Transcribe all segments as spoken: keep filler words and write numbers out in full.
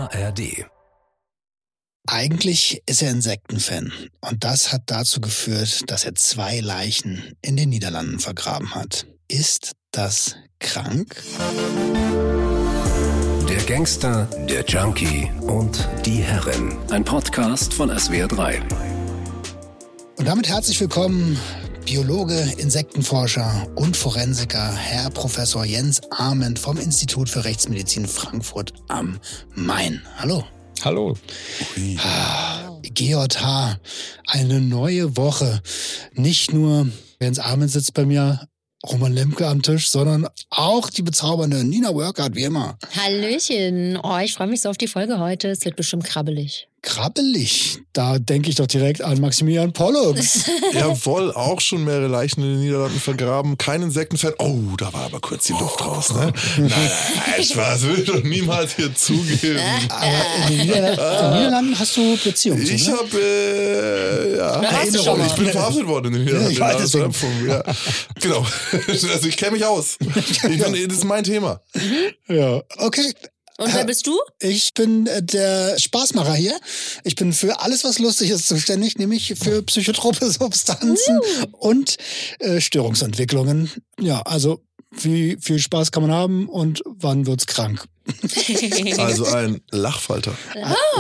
A R D. Eigentlich ist er Insektenfan und das hat dazu geführt, dass er zwei Leichen in den Niederlanden vergraben hat. Ist das krank? Der Gangster, der Junkie und die Herrin. Ein Podcast von S W R drei. Und damit herzlich willkommen, Biologe, Insektenforscher und Forensiker, Herr Professor Jens Ament vom Institut für Rechtsmedizin Frankfurt am Main. Hallo. Hallo. Ah, G J H, eine neue Woche. Nicht nur Jens Ament sitzt bei mir, Roman Lemke am Tisch, sondern auch die bezaubernde Nina Burkhardt, wie immer. Hallöchen. Oh, ich freue mich so auf die Folge heute. Es wird bestimmt krabbelig. Krabbelig? Da denke ich doch direkt an Maximilian Pollux. Jawohl, auch schon mehrere Leichen in den Niederlanden vergraben. Kein Insektenfan. Oh, da war aber kurz die Luft raus, ne? Nein, nein, Spaß, will ich doch niemals hier zugeben. Aber in den, Niederlanden, in den Niederlanden hast du Beziehungen zu, ne? Ich habe, äh, ja, Erinnerung. Ich bin verhaftet worden in den Niederlanden. Ja, ich weiß ja, ja. Genau. Also ich kenne mich aus. Ich bin, das ist mein Thema. Ja, okay. Und wer bist du? Ich bin äh, der Spaßmacher hier. Ich bin für alles, was lustig ist, zuständig, nämlich für psychotrope Substanzen uh. und äh, Störungsentwicklungen. Ja, also wie viel Spaß kann man haben und wann wird's krank? Also ein Lachfalter. Oh,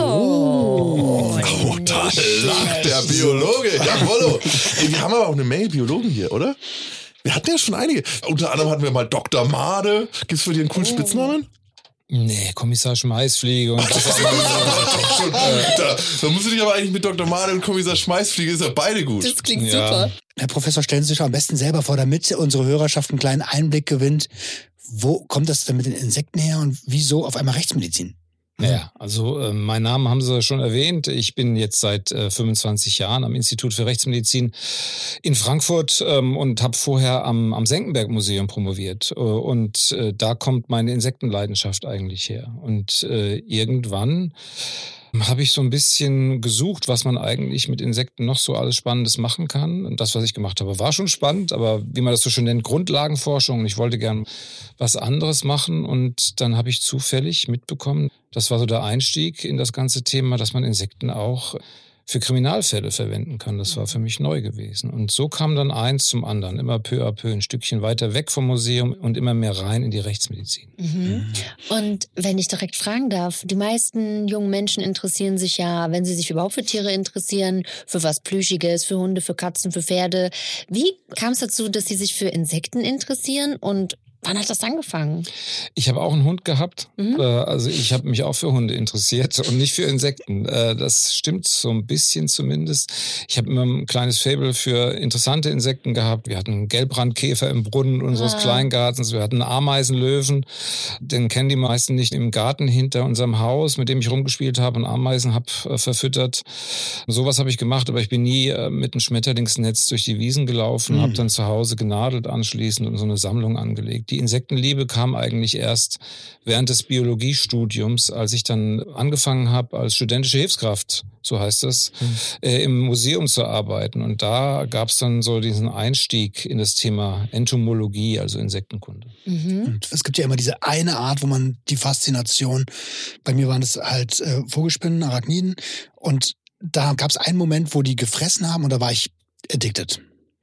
oh, oh da lacht der Biologe. Jawollo. Ey, wir haben aber auch eine Menge Biologen hier, oder? Wir hatten ja schon einige. Unter anderem hatten wir mal Doktor Made. Gibt's für dich einen coolen oh. Spitznamen? Nee, Kommissar Schmeißfliege und das ist schon, äh, da, da musst du dich aber eigentlich mit Doktor Made und Kommissar Schmeißfliege ist ja beide gut. Das klingt ja. super. Herr Professor, stellen Sie sich am besten selber vor, damit unsere Hörerschaft einen kleinen Einblick gewinnt. Wo kommt das denn mit den Insekten her und wieso auf einmal Rechtsmedizin? Ja, also äh, mein Name haben Sie schon erwähnt. Ich bin jetzt seit äh, fünfundzwanzig Jahren am Institut für Rechtsmedizin in Frankfurt ähm, und habe vorher am, am Senckenberg-Museum promoviert. Äh, und äh, da kommt meine Insektenleidenschaft eigentlich her. Und äh, irgendwann habe ich so ein bisschen gesucht, was man eigentlich mit Insekten noch so alles Spannendes machen kann. Und das, was ich gemacht habe, war schon spannend, aber wie man das so schön nennt, Grundlagenforschung. Und ich wollte gern was anderes machen und dann habe ich zufällig mitbekommen, das war so der Einstieg in das ganze Thema, dass man Insekten auch für Kriminalfälle verwenden kann. Das war für mich neu gewesen. Und so kam dann eins zum anderen, immer peu à peu, ein Stückchen weiter weg vom Museum und immer mehr rein in die Rechtsmedizin. Mhm. Und wenn ich direkt fragen darf, die meisten jungen Menschen interessieren sich ja, wenn sie sich überhaupt für Tiere interessieren, für was Plüschiges, für Hunde, für Katzen, für Pferde. Wie kam es dazu, dass sie sich für Insekten interessieren und wann hat das angefangen? Ich habe auch einen Hund gehabt. Mhm. Also ich habe mich auch für Hunde interessiert und nicht für Insekten. Das stimmt so ein bisschen zumindest. Ich habe immer ein kleines Faible für interessante Insekten gehabt. Wir hatten einen Gelbrandkäfer im Brunnen unseres ah. Kleingartens. Wir hatten einen Ameisenlöwen. Den kennen die meisten nicht, im Garten hinter unserem Haus, mit dem ich rumgespielt habe und Ameisen habe verfüttert. Sowas habe ich gemacht, aber ich bin nie mit einem Schmetterlingsnetz durch die Wiesen gelaufen, mhm. habe dann zu Hause genadelt anschließend und so eine Sammlung angelegt. Die Insektenliebe kam eigentlich erst während des Biologiestudiums, als ich dann angefangen habe, als studentische Hilfskraft, so heißt es, mhm. äh, im Museum zu arbeiten. Und da gab es dann so diesen Einstieg in das Thema Entomologie, also Insektenkunde. Mhm. Und es gibt ja immer diese eine Art, wo man die Faszination, bei mir waren es halt äh, Vogelspinnen, Arachniden, und da gab es einen Moment, wo die gefressen haben und da war ich addicted.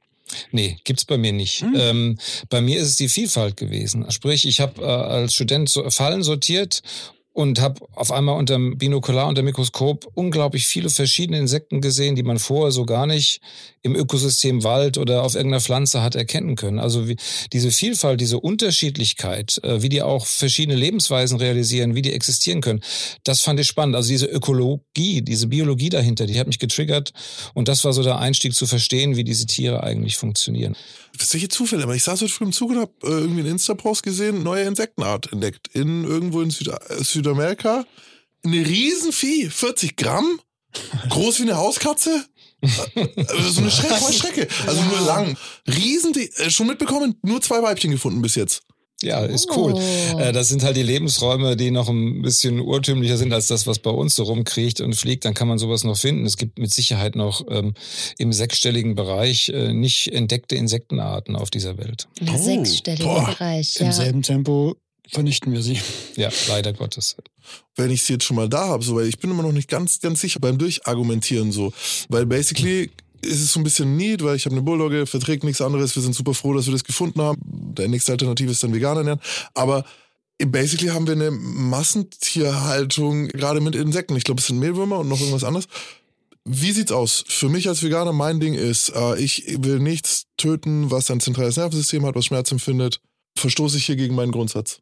Nee, gibt's bei mir nicht. Hm. Ähm, bei mir ist es die Vielfalt gewesen. Sprich, ich habe äh, als Student so Fallen sortiert und habe auf einmal unter dem Binokular, unter dem Mikroskop unglaublich viele verschiedene Insekten gesehen, die man vorher so gar nicht im Ökosystem Wald oder auf irgendeiner Pflanze hat erkennen können. Also wie, diese Vielfalt, diese Unterschiedlichkeit, äh, wie die auch verschiedene Lebensweisen realisieren, wie die existieren können, das fand ich spannend. Also diese Ökologie, diese Biologie dahinter, die hat mich getriggert und das war so der Einstieg zu verstehen, wie diese Tiere eigentlich funktionieren. Solche Zufälle, aber ich saß heute früh im Zug und habe äh, irgendwie einen Insta-Post gesehen, neue Insektenart entdeckt. In irgendwo in Süd- Südamerika. Eine Riesenvieh, vierzig Gramm, groß wie eine Hauskatze. So eine Schrecke, voll Schrecke. Also nur lang. Riesen, die, äh, schon mitbekommen, nur zwei Weibchen gefunden bis jetzt. Ja, ist cool. Oh. Das sind halt die Lebensräume, die noch ein bisschen urtümlicher sind als das, was bei uns so rumkriecht und fliegt. Dann kann man sowas noch finden. Es gibt mit Sicherheit noch ähm, im sechsstelligen Bereich äh, nicht entdeckte Insektenarten auf dieser Welt. Im oh. sechsstelligen Bereich, ja. Im selben Tempo vernichten wir sie. Ja, leider Gottes. Wenn ich sie jetzt schon mal da habe, so, weil ich bin immer noch nicht ganz, ganz sicher beim Durchargumentieren so, weil basically ist es so ein bisschen Need, weil ich habe eine Bulldogge, verträgt nichts anderes, wir sind super froh, dass wir das gefunden haben. Der nächste Alternative ist dann vegan ernähren, aber basically haben wir eine Massentierhaltung, gerade mit Insekten. Ich glaube, es sind Mehlwürmer und noch irgendwas anderes. Wie sieht's aus? Für mich als Veganer, mein Ding ist, äh, ich will nichts töten, was ein zentrales Nervensystem hat, was Schmerz empfindet. Verstoße ich hier gegen meinen Grundsatz?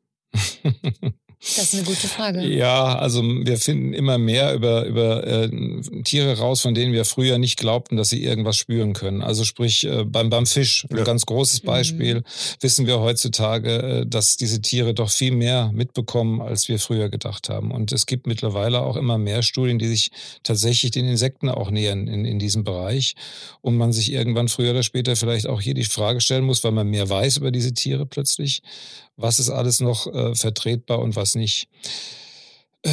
Das ist eine gute Frage. Ja, also wir finden immer mehr über, über äh, Tiere raus, von denen wir früher nicht glaubten, dass sie irgendwas spüren können. Also sprich äh, beim, beim Fisch, ein ja. ganz großes Beispiel, mhm. wissen wir heutzutage, äh, dass diese Tiere doch viel mehr mitbekommen, als wir früher gedacht haben. Und es gibt mittlerweile auch immer mehr Studien, die sich tatsächlich den Insekten auch nähern in, in diesem Bereich. Und man sich irgendwann früher oder später vielleicht auch hier die Frage stellen muss, weil man mehr weiß über diese Tiere plötzlich, was ist alles noch äh, vertretbar und was nicht. Äh,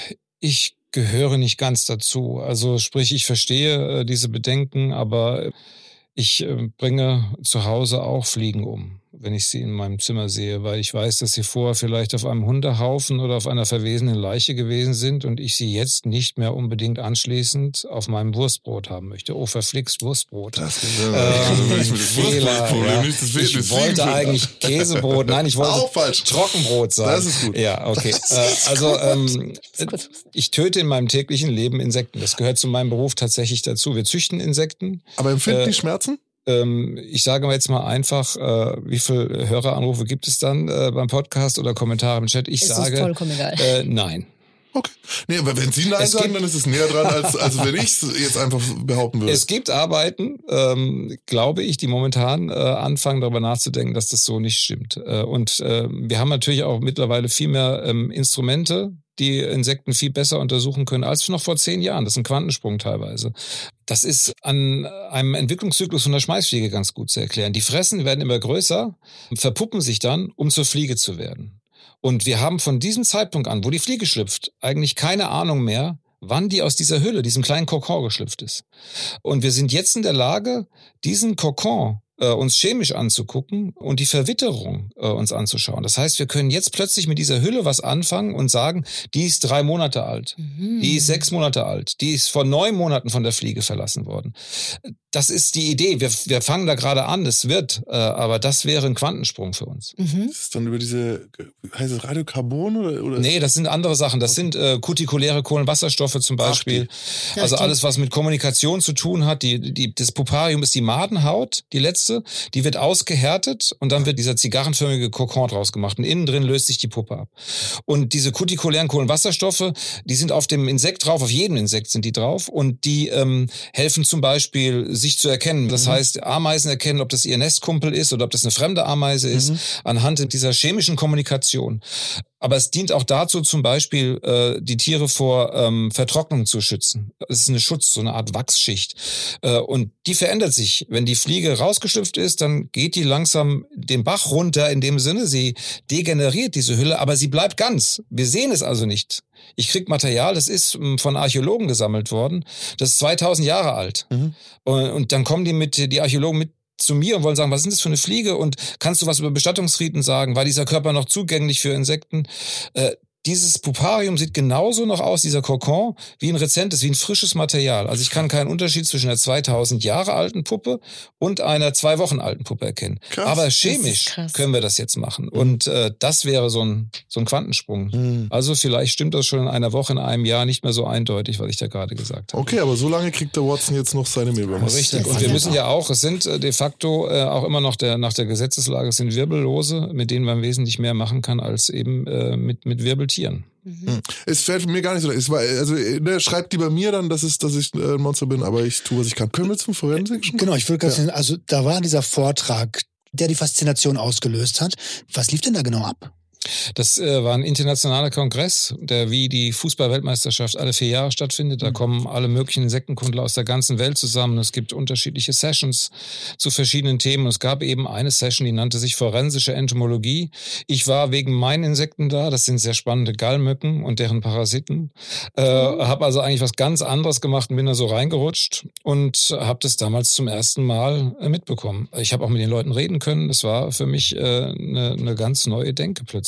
ich gehöre nicht ganz dazu. Also sprich, ich verstehe äh, diese Bedenken, aber ich äh, bringe zu Hause auch Fliegen um, wenn ich sie in meinem Zimmer sehe, weil ich weiß, dass sie vorher vielleicht auf einem Hundehaufen oder auf einer verwesenen Leiche gewesen sind und ich sie jetzt nicht mehr unbedingt anschließend auf meinem Wurstbrot haben möchte. Oh, verflixt Wurstbrot. Das ist ähm, also Fehler. Ja. Ich, ich wollte eigentlich Käsebrot, nein, ich wollte auch falsch. Trockenbrot sagen. Das ist gut. Ja, okay. Äh, also ähm, ich töte in meinem täglichen Leben Insekten. Das gehört zu meinem Beruf tatsächlich dazu. Wir züchten Insekten. Aber empfinden äh, die Schmerzen? Ich sage mal jetzt mal einfach, äh, wie viele Höreranrufe gibt es dann äh, beim Podcast oder Kommentare im Chat? Ich es sage, ist vollkommen egal. Äh, nein. Okay. Nee, aber wenn Sie Nein es sagen, gibt, dann ist es näher dran, als, als wenn ich es jetzt einfach behaupten würde. Es gibt Arbeiten, ähm, glaube ich, die momentan äh, anfangen, darüber nachzudenken, dass das so nicht stimmt. Äh, und äh, wir haben natürlich auch mittlerweile viel mehr ähm, Instrumente, die Insekten viel besser untersuchen können als noch vor zehn Jahren. Das ist ein Quantensprung teilweise. Das ist an einem Entwicklungszyklus von der Schmeißfliege ganz gut zu erklären. Die Fressen werden immer größer, verpuppen sich dann, um zur Fliege zu werden. Und wir haben von diesem Zeitpunkt an, wo die Fliege schlüpft, eigentlich keine Ahnung mehr, wann die aus dieser Hülle, diesem kleinen Kokon geschlüpft ist. Und wir sind jetzt in der Lage, diesen Kokon äh, uns chemisch anzugucken und die Verwitterung äh, uns anzuschauen. Das heißt, wir können jetzt plötzlich mit dieser Hülle was anfangen und sagen, die ist drei Monate alt, mhm. die ist sechs Monate alt, die ist vor neun Monaten von der Fliege verlassen worden. Das ist die Idee. Wir, wir fangen da gerade an, es wird, äh, aber das wäre ein Quantensprung für uns. Mhm. Das ist dann über diese, heißt es Radiokarbon oder? oder? Nee, das sind andere Sachen. Das okay. sind äh, kutikuläre Kohlenwasserstoffe zum Beispiel. Ach, also alles, was mit Kommunikation zu tun hat. Die, die, das Puparium ist die Madenhaut, die letzte. Die wird ausgehärtet und dann wird dieser zigarrenförmige Kokon draus gemacht. Und innen drin löst sich die Puppe ab. Und diese kutikulären Kohlenwasserstoffe, die sind auf dem Insekt drauf, auf jedem Insekt sind die drauf. Und die ähm, helfen zum Beispiel, sich zu erkennen. Das mhm. heißt, Ameisen erkennen, ob das ihr Nestkumpel ist oder ob das eine fremde Ameise ist, mhm. anhand dieser chemischen Kommunikation. Aber es dient auch dazu, zum Beispiel äh, die Tiere vor ähm, Vertrocknung zu schützen. Es ist eine Schutz, so eine Art Wachsschicht. Äh, und die verändert sich. Wenn die Fliege rausgeschlüpft ist, dann geht die langsam den Bach runter in dem Sinne. Sie degeneriert diese Hülle, aber sie bleibt ganz. Wir sehen es also nicht. Ich krieg Material, das ist von Archäologen gesammelt worden. Das ist zweitausend Jahre alt. Mhm. Und, und dann kommen die mit, die Archäologen mit zu mir und wollen sagen, was ist das für eine Fliege und kannst du was über Bestattungsriten sagen? War dieser Körper noch zugänglich für Insekten? Äh, dieses Puparium sieht genauso noch aus, dieser Kokon, wie ein rezentes, wie ein frisches Material. Also ich kann keinen Unterschied zwischen einer zweitausend Jahre alten Puppe und einer zwei Wochen alten Puppe erkennen. Krass. Aber chemisch können wir das jetzt machen. Mhm. Und äh, das wäre so ein, so ein Quantensprung. Mhm. Also vielleicht stimmt das schon in einer Woche, in einem Jahr nicht mehr so eindeutig, was ich da gerade gesagt habe. Okay, aber so lange kriegt der Watson jetzt noch seine Mehlwürmer. Richtig. Und wir müssen ja auch, es sind äh, de facto äh, auch immer noch der, nach der Gesetzeslage, es sind Wirbellose, mit denen man wesentlich mehr machen kann als eben äh, mit, mit Wirbeltieren. Mhm. Es fällt mir gar nicht so. Es war, also, ne, schreibt die bei mir dann, dass, es, dass ich ein Monster bin, aber ich tue, was ich kann. Können wir zum Forensik? Genau, ich würde gerade sagen, also da war dieser Vortrag, der die Faszination ausgelöst hat. Was lief denn da genau ab? Das äh, war ein internationaler Kongress, der wie die Fußball-Weltmeisterschaft alle vier Jahre stattfindet. Da mhm. kommen alle möglichen Insektenkundler aus der ganzen Welt zusammen. Es gibt unterschiedliche Sessions zu verschiedenen Themen. Und es gab eben eine Session, die nannte sich forensische Entomologie. Ich war wegen meinen Insekten da. Das sind sehr spannende Gallmücken und deren Parasiten. Äh, mhm. Habe also eigentlich was ganz anderes gemacht und bin da so reingerutscht und habe das damals zum ersten Mal äh, mitbekommen. Ich habe auch mit den Leuten reden können. Das war für mich eine äh, ne, ne ganz neue Denke plötzlich.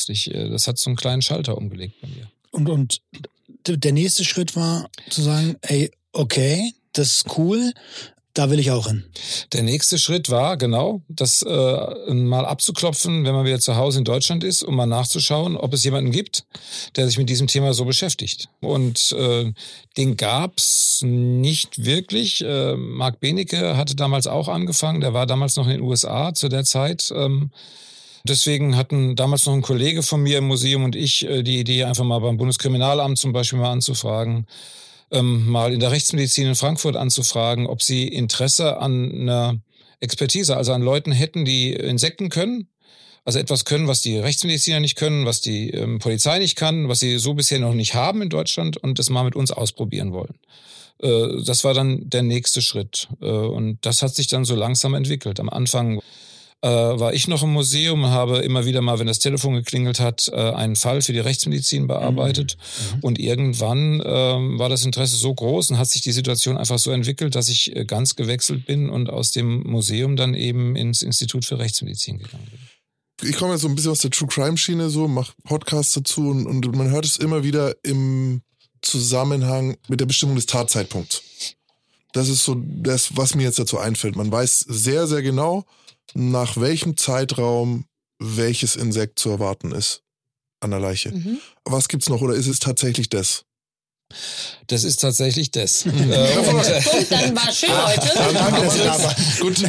plötzlich. Das hat so einen kleinen Schalter umgelegt bei mir. Und, und der nächste Schritt war zu sagen, ey, okay, das ist cool, da will ich auch hin. Der nächste Schritt war, genau, das äh, mal abzuklopfen, wenn man wieder zu Hause in Deutschland ist, um mal nachzuschauen, ob es jemanden gibt, der sich mit diesem Thema so beschäftigt. Und äh, den gab's nicht wirklich. Äh, Marc Benecke hatte damals auch angefangen, der war damals noch in den U S A zu der Zeit. Ähm, Deswegen hatten damals noch ein Kollege von mir im Museum und ich äh, die Idee, einfach mal beim Bundeskriminalamt zum Beispiel mal anzufragen, ähm, mal in der Rechtsmedizin in Frankfurt anzufragen, ob sie Interesse an einer Expertise, also an Leuten hätten, die Insekten können, also etwas können, was die Rechtsmediziner nicht können, was die ähm, Polizei nicht kann, was sie so bisher noch nicht haben in Deutschland und das mal mit uns ausprobieren wollen. Äh, das war dann der nächste Schritt äh, und das hat sich dann so langsam entwickelt. Am Anfang Äh, war ich noch im Museum, habe immer wieder mal, wenn das Telefon geklingelt hat, äh, einen Fall für die Rechtsmedizin bearbeitet. Mhm. Und irgendwann äh, war das Interesse so groß und hat sich die Situation einfach so entwickelt, dass ich äh, ganz gewechselt bin und aus dem Museum dann eben ins Institut für Rechtsmedizin gegangen bin. Ich komme ja so ein bisschen aus der True-Crime-Schiene, so, mache Podcasts dazu und, und man hört es immer wieder im Zusammenhang mit der Bestimmung des Tatzeitpunkts. Das ist so das, was mir jetzt dazu einfällt. Man weiß sehr, sehr genau, nach welchem Zeitraum welches Insekt zu erwarten ist an der Leiche. Mhm. Was gibt's noch oder ist es tatsächlich das? Das ist tatsächlich das. äh, und, äh, dann war schön heute. Aber, gut.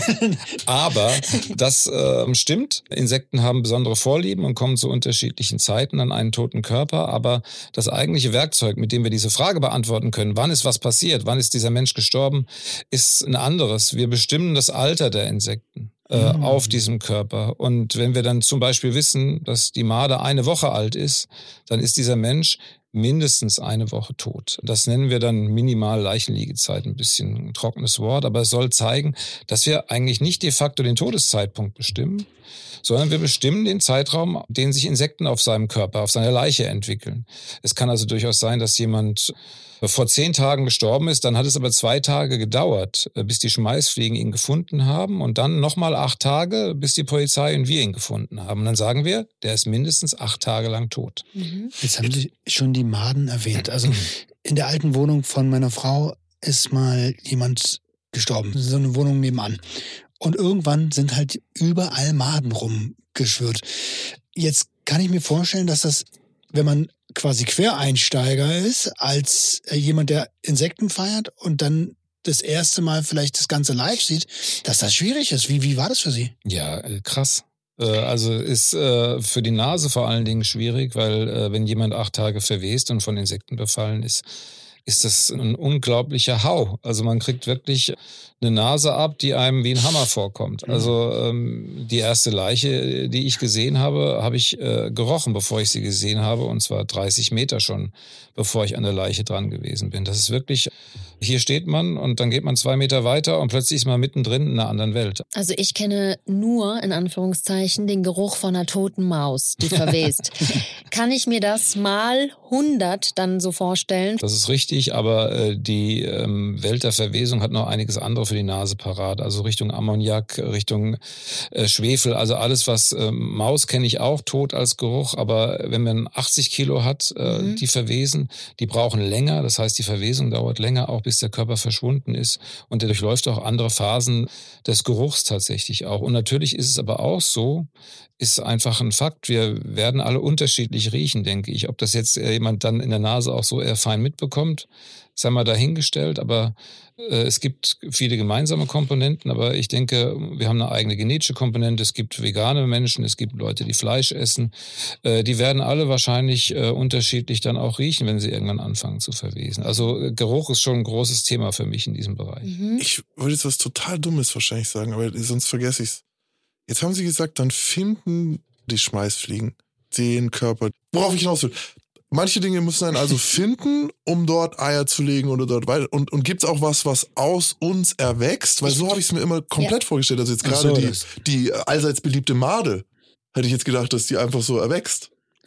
Aber das äh, stimmt. Insekten haben besondere Vorlieben und kommen zu unterschiedlichen Zeiten an einen toten Körper. Aber das eigentliche Werkzeug, mit dem wir diese Frage beantworten können, wann ist was passiert, wann ist dieser Mensch gestorben, ist ein anderes. Wir bestimmen das Alter der Insekten äh, mhm. auf diesem Körper. Und wenn wir dann zum Beispiel wissen, dass die Made eine Woche alt ist, dann ist dieser Mensch mindestens eine Woche tot. Das nennen wir dann minimal Leichenliegezeit, ein bisschen ein trockenes Wort, aber es soll zeigen, dass wir eigentlich nicht de facto den Todeszeitpunkt bestimmen, sondern wir bestimmen den Zeitraum, den sich Insekten auf seinem Körper, auf seiner Leiche entwickeln. Es kann also durchaus sein, dass jemand vor zehn Tagen gestorben ist, dann hat es aber zwei Tage gedauert, bis die Schmeißfliegen ihn gefunden haben und dann nochmal acht Tage, bis die Polizei und wir ihn gefunden haben. Und dann sagen wir, der ist mindestens acht Tage lang tot. Mhm. Jetzt haben Sie schon die Maden erwähnt. Also in der alten Wohnung von meiner Frau ist mal jemand gestorben. So eine Wohnung nebenan. Und irgendwann sind halt überall Maden rumgeschwirrt. Jetzt kann ich mir vorstellen, dass das, wenn man quasi Quereinsteiger ist, als jemand, der Insekten feiert und dann das erste Mal vielleicht das Ganze live sieht, dass das schwierig ist. Wie, wie war das für Sie? Ja, krass. Also ist äh, für die Nase vor allen Dingen schwierig, weil äh, wenn jemand acht Tage verwest und von Insekten befallen ist, ist das ein unglaublicher Hau. Also man kriegt wirklich eine Nase ab, die einem wie ein Hammer vorkommt. Also ähm, die erste Leiche, die ich gesehen habe, habe ich äh, gerochen, bevor ich sie gesehen habe. Und zwar dreißig Meter schon, bevor ich an der Leiche dran gewesen bin. Das ist wirklich, hier steht man und dann geht man zwei Meter weiter und plötzlich ist man mittendrin in einer anderen Welt. Also ich kenne nur, in Anführungszeichen, den Geruch von einer toten Maus, die verwest. Kann ich mir das mal hundert dann so vorstellen? Das ist richtig, aber äh, die ähm, Welt der Verwesung hat noch einiges andere für die Nase parat. Also Richtung Ammoniak, Richtung äh, Schwefel, also alles, was äh, Maus kenne ich auch tot als Geruch, aber wenn man achtzig Kilo hat, äh, mhm. die verwesen, die brauchen länger, das heißt, die Verwesung dauert länger, auch bis der Körper verschwunden ist und der durchläuft auch andere Phasen des Geruchs tatsächlich auch. Und natürlich ist es aber auch so, ist einfach ein Fakt, wir werden alle unterschiedlich riechen, denke ich. Ob das jetzt jemand dann in der Nase auch so eher fein mitbekommt, sei mal dahingestellt, aber äh, es gibt viele gemeinsame Komponenten, aber ich denke, wir haben eine eigene genetische Komponente, es gibt vegane Menschen, es gibt Leute, die Fleisch essen, äh, die werden alle wahrscheinlich äh, unterschiedlich dann auch riechen, wenn sie irgendwann anfangen zu verwesen. Also äh, Geruch ist schon ein großes Thema für mich in diesem Bereich. Mhm. Ich würde jetzt was total Dummes wahrscheinlich sagen, aber sonst vergesse ich es. Jetzt haben Sie gesagt, dann finden die Schmeißfliegen den Körper. Worauf ich hinaus will. Manche Dinge müssen einen also finden, um dort Eier zu legen oder dort weiter. Und, und gibt es auch was, was aus uns erwächst? Weil so habe ich es mir immer komplett ja. vorgestellt. Also jetzt gerade so, die, die allseits beliebte Made, hätte ich jetzt gedacht, dass die einfach so erwächst.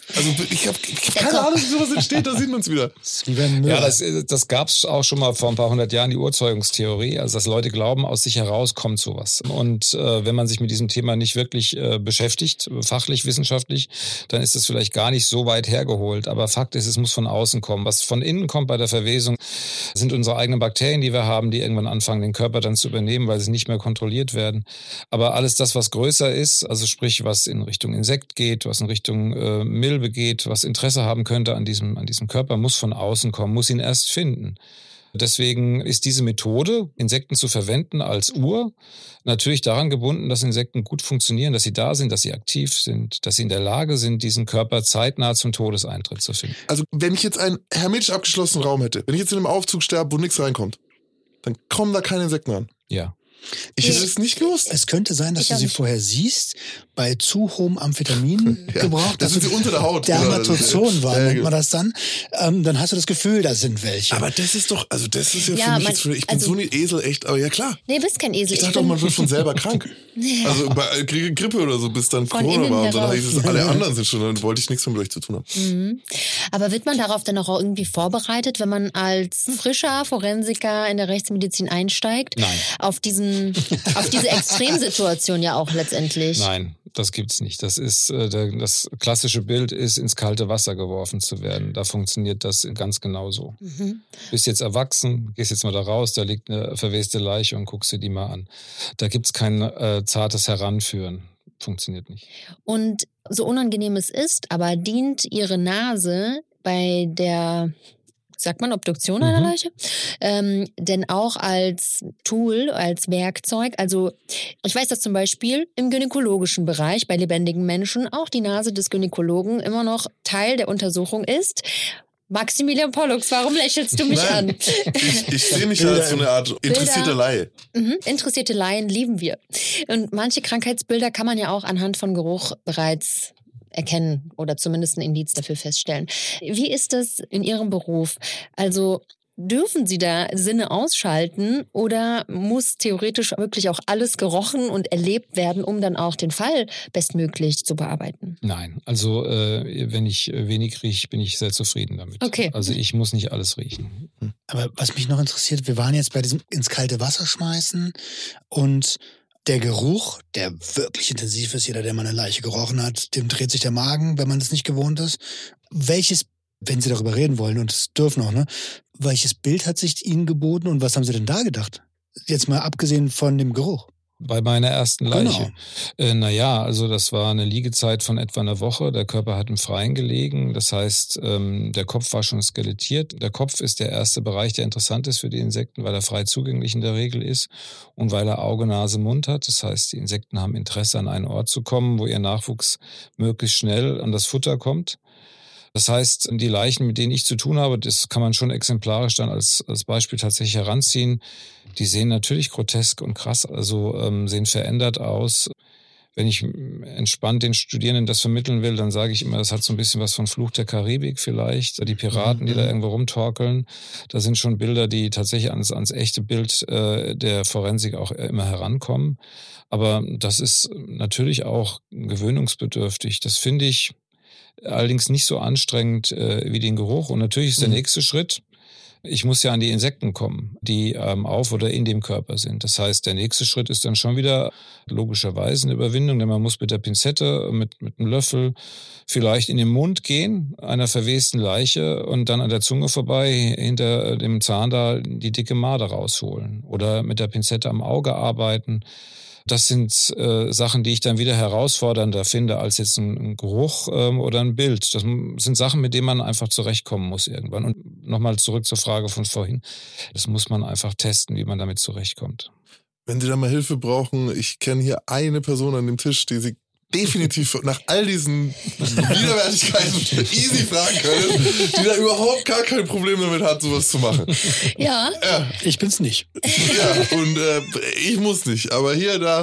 Also ich habe ich hab keine Ahnung, wie sowas entsteht, da sieht man es wieder. Ja, das, das gab es auch schon mal vor ein paar hundert Jahren, die Urzeugungstheorie, also dass Leute glauben, aus sich heraus kommt sowas. Und äh, wenn man sich mit diesem Thema nicht wirklich äh, beschäftigt, fachlich, wissenschaftlich, dann ist es vielleicht gar nicht so weit hergeholt. Aber Fakt ist, es muss von außen kommen. Was von innen kommt bei der Verwesung, sind unsere eigenen Bakterien, die wir haben, die irgendwann anfangen, den Körper dann zu übernehmen, weil sie nicht mehr kontrolliert werden. Aber alles das, was größer ist, also sprich, was in Richtung Insekt geht, was in Richtung äh, Milbe geht, was Interesse haben könnte an diesem, an diesem Körper, muss von außen kommen, muss ihn erst finden. Deswegen ist diese Methode, Insekten zu verwenden als Uhr, natürlich daran gebunden, dass Insekten gut funktionieren, dass sie da sind, dass sie aktiv sind, dass sie in der Lage sind, diesen Körper zeitnah zum Todeseintritt zu finden. Also wenn ich jetzt einen hermetisch abgeschlossenen Raum hätte, wenn ich jetzt in einem Aufzug sterbe, wo nichts reinkommt, dann kommen da keine Insekten an. Ja. Ich hätte es nicht gewusst. Es könnte sein, dass Ich du auch sie nicht. vorher siehst, bei zu hohem Amphetamingebrauch. Ja, das sind sie unter der Haut. Dermatozon war, Ja, nennt ja. man das dann. Ähm, dann hast du das Gefühl, da sind welche. Aber das ist doch, also das ist ja, Ja, für mich man- jetzt, für, ich bin also- so ein Esel, echt, aber ja klar. Nee, du bist kein Esel. Ich dachte bin- doch, man wird von selber krank. Also bei Gri- Grippe oder so, bis dann Von Corona innen war und dann habe ich heraus. gesagt, alle anderen sind schon, dann wollte ich nichts mehr mit euch zu tun haben. Mhm. Aber wird man darauf dann auch irgendwie vorbereitet, wenn man als frischer Forensiker in der Rechtsmedizin einsteigt? Nein. Auf diesen, auf diese Extremsituation ja auch letztendlich. Nein, das gibt's nicht. Das ist äh, der, das klassische Bild ist, ins kalte Wasser geworfen zu werden. Da funktioniert das ganz genauso. Mhm. Bist jetzt erwachsen, gehst jetzt mal da raus, da liegt eine verweste Leiche und guckst dir die mal an. Da gibt's kein äh, zartes Heranführen. Funktioniert nicht. Und so unangenehm es ist, aber dient Ihre Nase bei der, sagt man, Obduktion einer Mhm. Leiche, ähm, denn auch als Tool, als Werkzeug? Also ich weiß, dass zum Beispiel im gynäkologischen Bereich bei lebendigen Menschen auch die Nase des Gynäkologen immer noch Teil der Untersuchung ist. Maximilian Pollux, warum lächelst du mich Nein. an? Ich, ich sehe mich als so eine Art interessierte Laie. Mhm. Interessierte Laien lieben wir. Und manche Krankheitsbilder kann man ja auch anhand von Geruch bereits erkennen oder zumindest ein Indiz dafür feststellen. Wie ist das in Ihrem Beruf? Also dürfen Sie da Sinne ausschalten oder muss theoretisch wirklich auch alles gerochen und erlebt werden, um dann auch den Fall bestmöglich zu bearbeiten? Nein, also äh, wenn ich wenig rieche, bin ich sehr zufrieden damit. Okay. Also ich muss nicht alles riechen. Aber was mich noch interessiert, wir waren jetzt bei diesem ins kalte Wasser schmeißen und der Geruch, der wirklich intensiv ist, jeder, der mal eine Leiche gerochen hat, dem dreht sich der Magen, wenn man das nicht gewohnt ist. Welches, wenn Sie darüber reden wollen, und es dürfen auch, ne? Welches Bild hat sich Ihnen geboten und was haben Sie denn da gedacht? Jetzt mal abgesehen von dem Geruch. Bei meiner ersten Leiche. Genau. Äh, naja, also das war eine Liegezeit von etwa einer Woche. Der Körper hat im Freien gelegen. Das heißt, ähm, der Kopf war schon skelettiert. Der Kopf ist der erste Bereich, der interessant ist für die Insekten, weil er frei zugänglich in der Regel ist und weil er Auge, Nase, Mund hat. Das heißt, die Insekten haben Interesse, an einen Ort zu kommen, wo ihr Nachwuchs möglichst schnell an das Futter kommt. Das heißt, die Leichen, mit denen ich zu tun habe, das kann man schon exemplarisch dann als, als Beispiel tatsächlich heranziehen. Die sehen natürlich grotesk und krass, also ähm, sehen verändert aus. Wenn ich entspannt den Studierenden das vermitteln will, dann sage ich immer, das hat so ein bisschen was von Fluch der Karibik vielleicht. Die Piraten, die da irgendwo rumtorkeln, da sind schon Bilder, die tatsächlich ans, ans echte Bild äh, der Forensik auch immer herankommen. Aber das ist natürlich auch gewöhnungsbedürftig. Das finde ich allerdings nicht so anstrengend äh, wie den Geruch. Und natürlich ist der Mhm. nächste Schritt, ich muss ja an die Insekten kommen, die ähm, auf oder in dem Körper sind. Das heißt, der nächste Schritt ist dann schon wieder logischerweise eine Überwindung, denn man muss mit der Pinzette, mit, mit einem Löffel vielleicht in den Mund gehen, einer verwesten Leiche und dann an der Zunge vorbei, hinter dem Zahn da die dicke Made rausholen. Oder mit der Pinzette am Auge arbeiten. Das sind äh, Sachen, die ich dann wieder herausfordernder finde als jetzt ein, ein Geruch ähm, oder ein Bild. Das sind Sachen, mit denen man einfach zurechtkommen muss irgendwann. Und nochmal zurück zur Frage von vorhin. Das muss man einfach testen, wie man damit zurechtkommt. Wenn Sie da mal Hilfe brauchen, ich kenne hier eine Person an dem Tisch, die Sie definitiv nach all diesen Widerwärtigkeiten easy fragen können, die da überhaupt gar kein Problem damit hat, sowas zu machen. Ja. Ja, Ich bin's nicht. ja und äh, ich muss nicht, aber hier, da,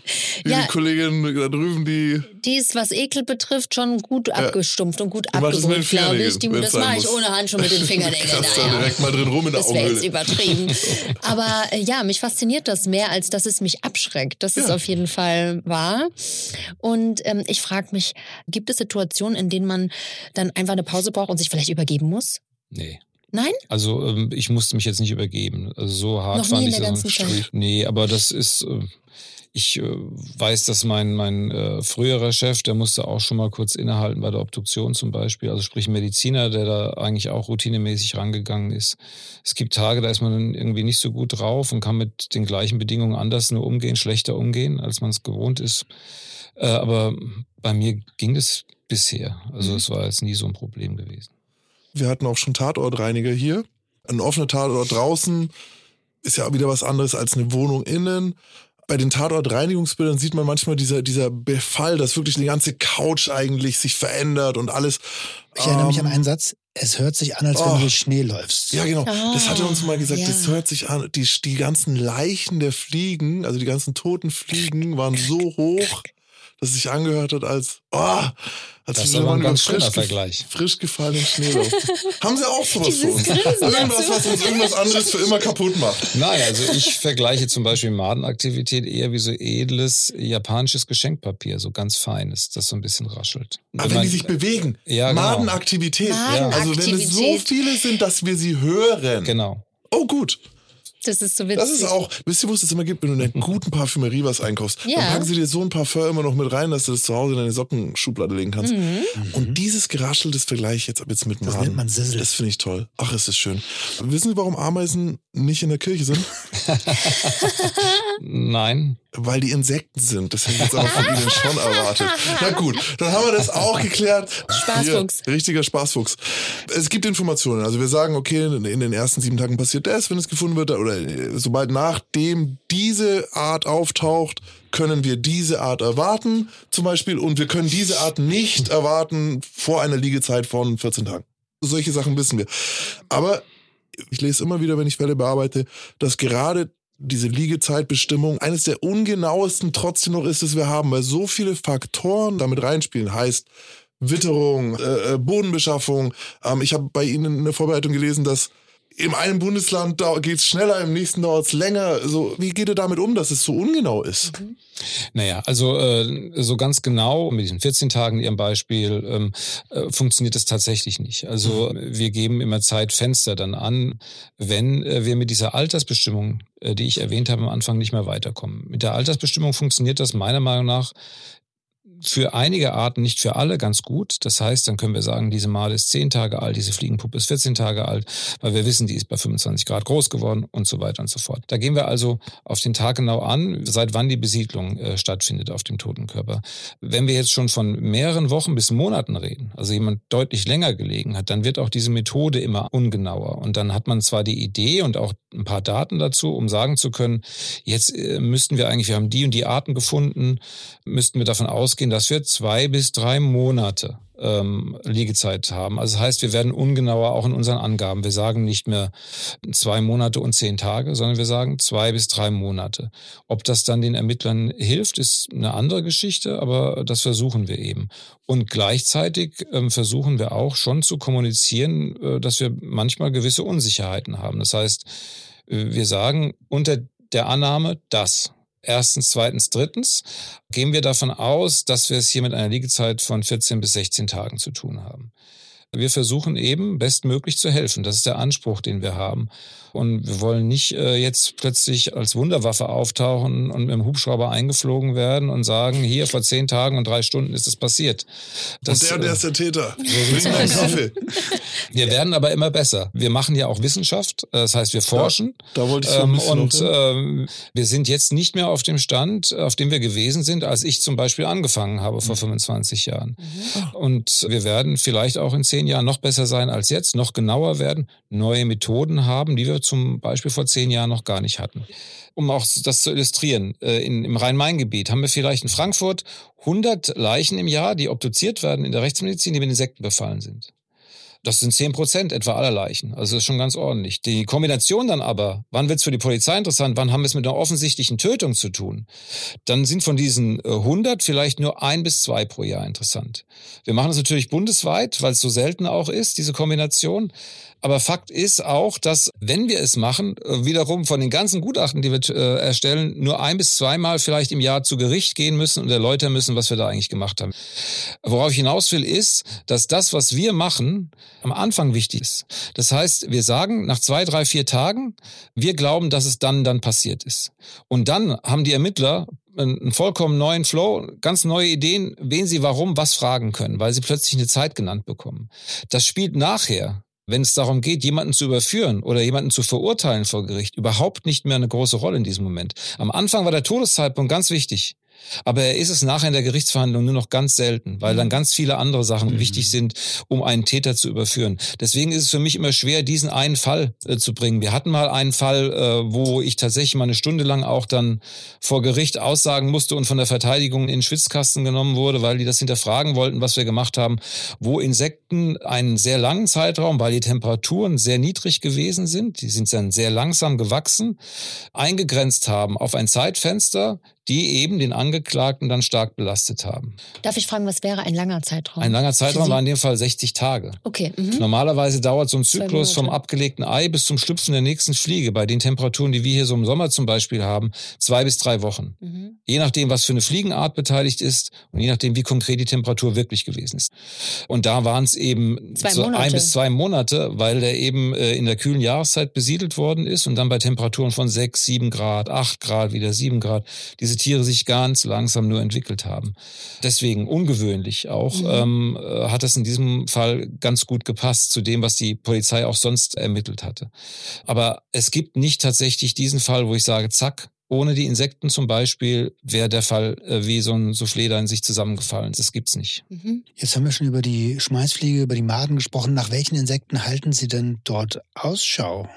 Wie Ja. die Kollegin da drüben, die... Die ist, was Ekel betrifft, schon gut abgestumpft und gut Die macht das mit den abgebrüht, glaube ich. Die, Fingernägeln, das wenn's mache sein ich muss. ohne Handschuhe mit den Fingernägeln. Kratzt da naja. direkt mal drin rum in der Das wäre jetzt Augenhöhle. übertrieben. Aber äh, ja, mich fasziniert das mehr, als dass es mich abschreckt. Das ist Ja. auf jeden Fall wahr. Und ähm, ich frage mich, gibt es Situationen, in denen man dann einfach eine Pause braucht und sich vielleicht übergeben muss? Nee. Nein? Also ähm, ich musste mich jetzt nicht übergeben. Also so hart Noch nie fand in ich der das. ganzen Zeit? Nee, aber das ist... Äh, Ich äh, weiß, dass mein, mein äh, früherer Chef, der musste auch schon mal kurz innehalten bei der Obduktion zum Beispiel. Also sprich ein Mediziner, der da eigentlich auch routinemäßig rangegangen ist. Es gibt Tage, da ist man dann irgendwie nicht so gut drauf und kann mit den gleichen Bedingungen anders nur umgehen, schlechter umgehen, als man es gewohnt ist. Äh, aber bei mir ging das bisher. Also es war jetzt nie so ein Problem gewesen. Wir hatten auch schon Tatortreiniger hier. Ein offener Tatort draußen ist ja auch wieder was anderes als eine Wohnung innen. Bei den Tatortreinigungsbildern sieht man manchmal dieser, dieser Befall, dass wirklich die ganze Couch eigentlich sich verändert und alles. Ich erinnere mich an Ähm, einen Satz. Es hört sich an, als wenn oh. du durch Schnee läufst. Ja, genau. Das hat er uns mal gesagt. ja. Das hört sich an. Die, die ganzen Leichen der Fliegen, also die ganzen toten Fliegen, waren so hoch, dass es sich angehört hat als, oh, als Das ist würde aber man ein über ganz frisch, schöner ge- Vergleich. frisch gefallenen Schnee laufen. Haben sie auch sowas für Dieses uns? Grinsen Irgendwas, dazu. was uns irgendwas anderes für immer kaputt macht. Nein, also ich vergleiche zum Beispiel Madenaktivität eher wie so edles japanisches Geschenkpapier, so ganz feines, das so ein bisschen raschelt. Und Aber wenn man- die sich bewegen. Ja, genau. Madenaktivität. Also wenn es so Madenaktivität. viele sind, dass wir sie hören. Genau. Oh, gut. Das ist so witzig. Das ist auch, wisst ihr, wo es das immer gibt, wenn du in einer guten Parfümerie was einkaufst? Ja. Dann packen sie dir so ein Parfum immer noch mit rein, dass du das zu Hause in deine Sockenschublade legen kannst. Mhm. Und dieses Geraschel, das vergleiche ich jetzt ab jetzt mit Das Maden. nennt man Sizzle. Das finde ich toll. Ach, es ist schön. Wissen Sie, warum Ameisen nicht in der Kirche sind? Nein. Weil die Insekten sind. Das hätte ich jetzt aber von Ihnen schon erwartet. Na gut, dann haben wir das auch geklärt. Spaßfuchs. Hier, richtiger Spaßfuchs. Es gibt Informationen. Also wir sagen, okay, in den ersten sieben Tagen passiert das, wenn es gefunden wird. Oder sobald nachdem diese Art auftaucht, können wir diese Art erwarten. Zum Beispiel. Und wir können diese Art nicht erwarten vor einer Liegezeit von vierzehn Tagen. Solche Sachen wissen wir. Aber ich lese immer wieder, wenn ich Fälle bearbeite, dass gerade diese Liegezeitbestimmung eines der ungenauesten trotzdem noch ist, das wir haben, weil so viele Faktoren damit reinspielen. Heißt Witterung, äh, Bodenbeschaffung. Ähm, ich habe bei Ihnen in der Vorbereitung gelesen, dass im einen Bundesland geht es schneller, im nächsten dauert es länger. So, wie geht ihr damit um, dass es so ungenau ist? Mhm. Naja, also äh, so ganz genau mit diesen vierzehn Tagen, Ihrem Beispiel, ähm, äh, funktioniert das tatsächlich nicht. Also wir geben immer Zeitfenster dann an, wenn äh, wir mit dieser Altersbestimmung, äh, die ich erwähnt habe am Anfang, nicht mehr weiterkommen. Mit der Altersbestimmung funktioniert das meiner Meinung nach für einige Arten, nicht für alle, ganz gut. Das heißt, dann können wir sagen, diese Made ist zehn Tage alt, diese Fliegenpuppe ist vierzehn Tage alt, weil wir wissen, die ist bei fünfundzwanzig Grad groß geworden und so weiter und so fort. Da gehen wir also auf den Tag genau an, seit wann die Besiedlung äh, stattfindet auf dem toten Körper. Wenn wir jetzt schon von mehreren Wochen bis Monaten reden, also jemand deutlich länger gelegen hat, dann wird auch diese Methode immer ungenauer. Und dann hat man zwar die Idee und auch ein paar Daten dazu, um sagen zu können, jetzt äh, müssten wir eigentlich, wir haben die und die Arten gefunden, müssten wir davon ausgehen, dass wir zwei bis drei Monate ähm, Liegezeit haben. Also das heißt, wir werden ungenauer auch in unseren Angaben. Wir sagen nicht mehr zwei Monate und zehn Tage, sondern wir sagen zwei bis drei Monate. Ob das dann den Ermittlern hilft, ist eine andere Geschichte, aber das versuchen wir eben. Und gleichzeitig ähm, versuchen wir auch schon zu kommunizieren, äh, dass wir manchmal gewisse Unsicherheiten haben. Das heißt, äh, wir sagen unter der Annahme, dass Erstens, zweitens, drittens gehen wir davon aus, dass wir es hier mit einer Liegezeit von vierzehn bis sechzehn Tagen zu tun haben. Wir versuchen eben bestmöglich zu helfen. Das ist der Anspruch, den wir haben. Und wir wollen nicht äh, jetzt plötzlich als Wunderwaffe auftauchen und mit dem Hubschrauber eingeflogen werden und sagen, hier vor zehn Tagen und drei Stunden ist es passiert. Das, und der, der ist der Täter. So Bring mir einen Kaffee. Wir werden aber immer besser. Wir machen ja auch Wissenschaft. Das heißt, wir forschen. Da, da wollte ich so ein ähm, bisschen Und noch hin. ähm, wir sind jetzt nicht mehr auf dem Stand, auf dem wir gewesen sind, als ich zum Beispiel angefangen habe vor fünfundzwanzig Jahren. Und wir werden vielleicht auch in zehn Jahren noch besser sein als jetzt, noch genauer werden, neue Methoden haben, die wir zum Beispiel vor zehn Jahren noch gar nicht hatten. Um auch das zu illustrieren, in, im Rhein-Main-Gebiet haben wir vielleicht in Frankfurt hundert Leichen im Jahr, die obduziert werden in der Rechtsmedizin, die mit Insekten befallen sind. Das sind zehn Prozent etwa aller Leichen. Also das ist schon ganz ordentlich. Die Kombination dann aber, wann wird es für die Polizei interessant, wann haben wir es mit einer offensichtlichen Tötung zu tun? Dann sind von diesen hundert vielleicht nur ein bis zwei pro Jahr interessant. Wir machen das natürlich bundesweit, weil es so selten auch ist, diese Kombination. Aber Fakt ist auch, dass, wenn wir es machen, wiederum von den ganzen Gutachten, die wir äh, erstellen, nur ein bis zweimal vielleicht im Jahr zu Gericht gehen müssen und erläutern müssen, was wir da eigentlich gemacht haben. Worauf ich hinaus will, ist, dass das, was wir machen, am Anfang wichtig ist. Das heißt, wir sagen nach zwei, drei, vier Tagen, wir glauben, dass es dann, dann passiert ist. Und dann haben die Ermittler einen vollkommen neuen Flow, ganz neue Ideen, wen sie warum was fragen können, weil sie plötzlich eine Zeit genannt bekommen. Das spielt nachher, wenn es darum geht, jemanden zu überführen oder jemanden zu verurteilen vor Gericht, überhaupt nicht mehr eine große Rolle in diesem Moment. Am Anfang war der Todeszeitpunkt ganz wichtig. Aber er ist es nachher in der Gerichtsverhandlung nur noch ganz selten, weil dann ganz viele andere Sachen mhm. wichtig sind, um einen Täter zu überführen. Deswegen ist es für mich immer schwer, diesen einen Fall äh, zu bringen. Wir hatten mal einen Fall, äh, wo ich tatsächlich mal eine Stunde lang auch dann vor Gericht aussagen musste und von der Verteidigung in den Schwitzkasten genommen wurde, weil die das hinterfragen wollten, was wir gemacht haben, wo Insekten einen sehr langen Zeitraum, weil die Temperaturen sehr niedrig gewesen sind, die sind dann sehr langsam gewachsen, eingegrenzt haben auf ein Zeitfenster, die eben den Angeklagten dann stark belastet haben. Darf ich fragen, was wäre ein langer Zeitraum? Ein langer Zeitraum war in dem Fall sechzig Tage. Okay. Mhm. Normalerweise dauert so ein Zyklus vom abgelegten Ei bis zum Schlüpfen der nächsten Fliege, bei den Temperaturen, die wir hier so im Sommer zum Beispiel haben, zwei bis drei Wochen. Mhm. Je nachdem, was für eine Fliegenart beteiligt ist und je nachdem, wie konkret die Temperatur wirklich gewesen ist. Und da waren es eben zwei so Monate. ein bis zwei Monate, weil der eben äh, in der kühlen Jahreszeit besiedelt worden ist und dann bei Temperaturen von sechs, sieben Grad, acht Grad, wieder sieben Grad, diese Tiere sich ganz langsam nur entwickelt haben. Deswegen ungewöhnlich auch, mhm. ähm, hat es in diesem Fall ganz gut gepasst zu dem, was die Polizei auch sonst ermittelt hatte. Aber es gibt nicht tatsächlich diesen Fall, wo ich sage, zack, ohne die Insekten zum Beispiel wäre der Fall äh, wie so ein Soufflé da in sich zusammengefallen. Das gibt's nicht. Mhm. Jetzt haben wir schon über die Schmeißfliege, über die Maden gesprochen. Nach welchen Insekten halten Sie denn dort Ausschau?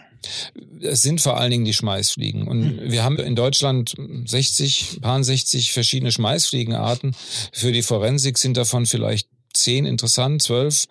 Es sind vor allen Dingen die Schmeißfliegen. Und hm. wir haben in Deutschland sechzig, paar sechzig verschiedene Schmeißfliegenarten. Für die Forensik sind davon vielleicht zehn interessant, zwölf.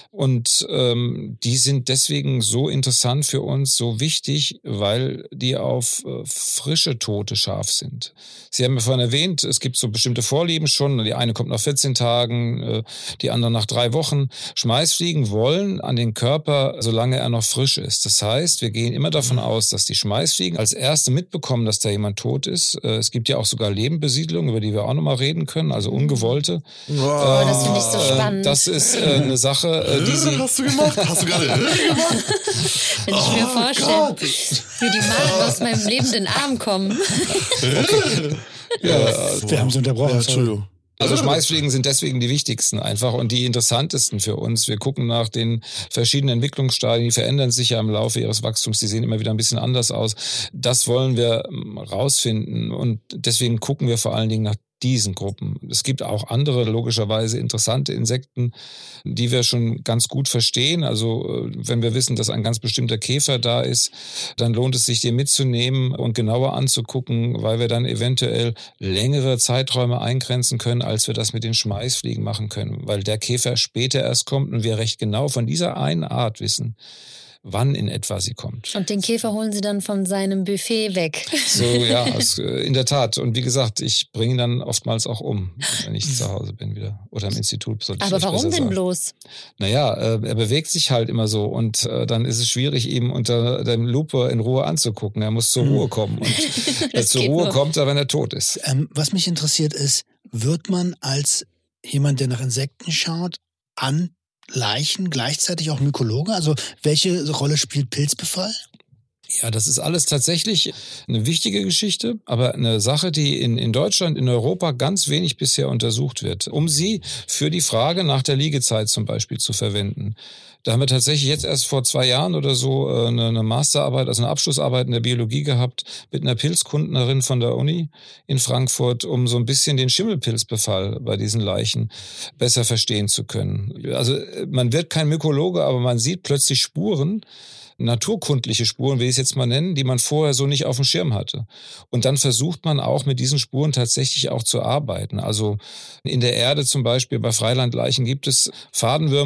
Und ähm, die sind deswegen so interessant für uns, so wichtig, weil die auf äh, frische Tote scharf sind. Sie haben ja vorhin erwähnt, es gibt so bestimmte Vorlieben schon. Die eine kommt nach vierzehn Tagen, äh, die andere nach drei Wochen. Schmeißfliegen wollen an den Körper, solange er noch frisch ist. Das heißt, wir gehen immer davon aus, dass die Schmeißfliegen als erste mitbekommen, dass da jemand tot ist. Äh, es gibt ja auch sogar Lebenbesiedlungen, über die wir auch nochmal reden können, also ungewollte. Wow. Äh, das finde ich so spannend. Das ist äh, eine Sache, äh, die Sie... Hast du gemacht? Hast du gerade gemacht? Wenn ich oh mir vorstelle, wie die Maden aus meinem lebenden Arm kommen. Ja, wir haben es unterbrochen. Ja, Entschuldigung. Also Schmeißfliegen sind deswegen die wichtigsten einfach und die interessantesten für uns. Wir gucken nach den verschiedenen Entwicklungsstadien, die verändern sich ja im Laufe ihres Wachstums, die sehen immer wieder ein bisschen anders aus. Das wollen wir rausfinden und deswegen gucken wir vor allen Dingen nach diesen Gruppen. Es gibt auch andere, logischerweise interessante Insekten, die wir schon ganz gut verstehen. Also wenn wir wissen, dass ein ganz bestimmter Käfer da ist, dann lohnt es sich, den mitzunehmen und genauer anzugucken, weil wir dann eventuell längere Zeiträume eingrenzen können, als wir das mit den Schmeißfliegen machen können, weil der Käfer später erst kommt und wir recht genau von dieser einen Art wissen, wann in etwa sie kommt. Und den Käfer holen Sie dann von seinem Buffet weg. So, ja, also in der Tat. Und wie gesagt, ich bringe ihn dann oftmals auch um, wenn ich zu Hause bin wieder. Oder im Institut. Aber warum denn bloß? Naja, er bewegt sich halt immer so und dann ist es schwierig, ihm unter der Lupe in Ruhe anzugucken. Er muss zur Ruhe kommen. Und er zur Ruhe nur. kommt er, wenn er tot ist. Ähm, was mich interessiert ist, wird man als jemand, der nach Insekten schaut, an Leichen gleichzeitig auch Mykologe? Also welche Rolle spielt Pilzbefall? Ja, das ist alles tatsächlich eine wichtige Geschichte, aber eine Sache, die in, in Deutschland, in Europa ganz wenig bisher untersucht wird, um sie für die Frage nach der Liegezeit zum Beispiel zu verwenden. Da haben wir tatsächlich jetzt erst vor zwei Jahren oder so eine, eine Masterarbeit, also eine Abschlussarbeit in der Biologie gehabt mit einer Pilzkundnerin von der Uni in Frankfurt, um so ein bisschen den Schimmelpilzbefall bei diesen Leichen besser verstehen zu können. Also man wird kein Mykologe, aber man sieht plötzlich Spuren, naturkundliche Spuren, will ich es jetzt mal nennen, die man vorher so nicht auf dem Schirm hatte. Und dann versucht man auch mit diesen Spuren tatsächlich auch zu arbeiten. Also in der Erde zum Beispiel bei Freilandleichen gibt es Fadenwürmer,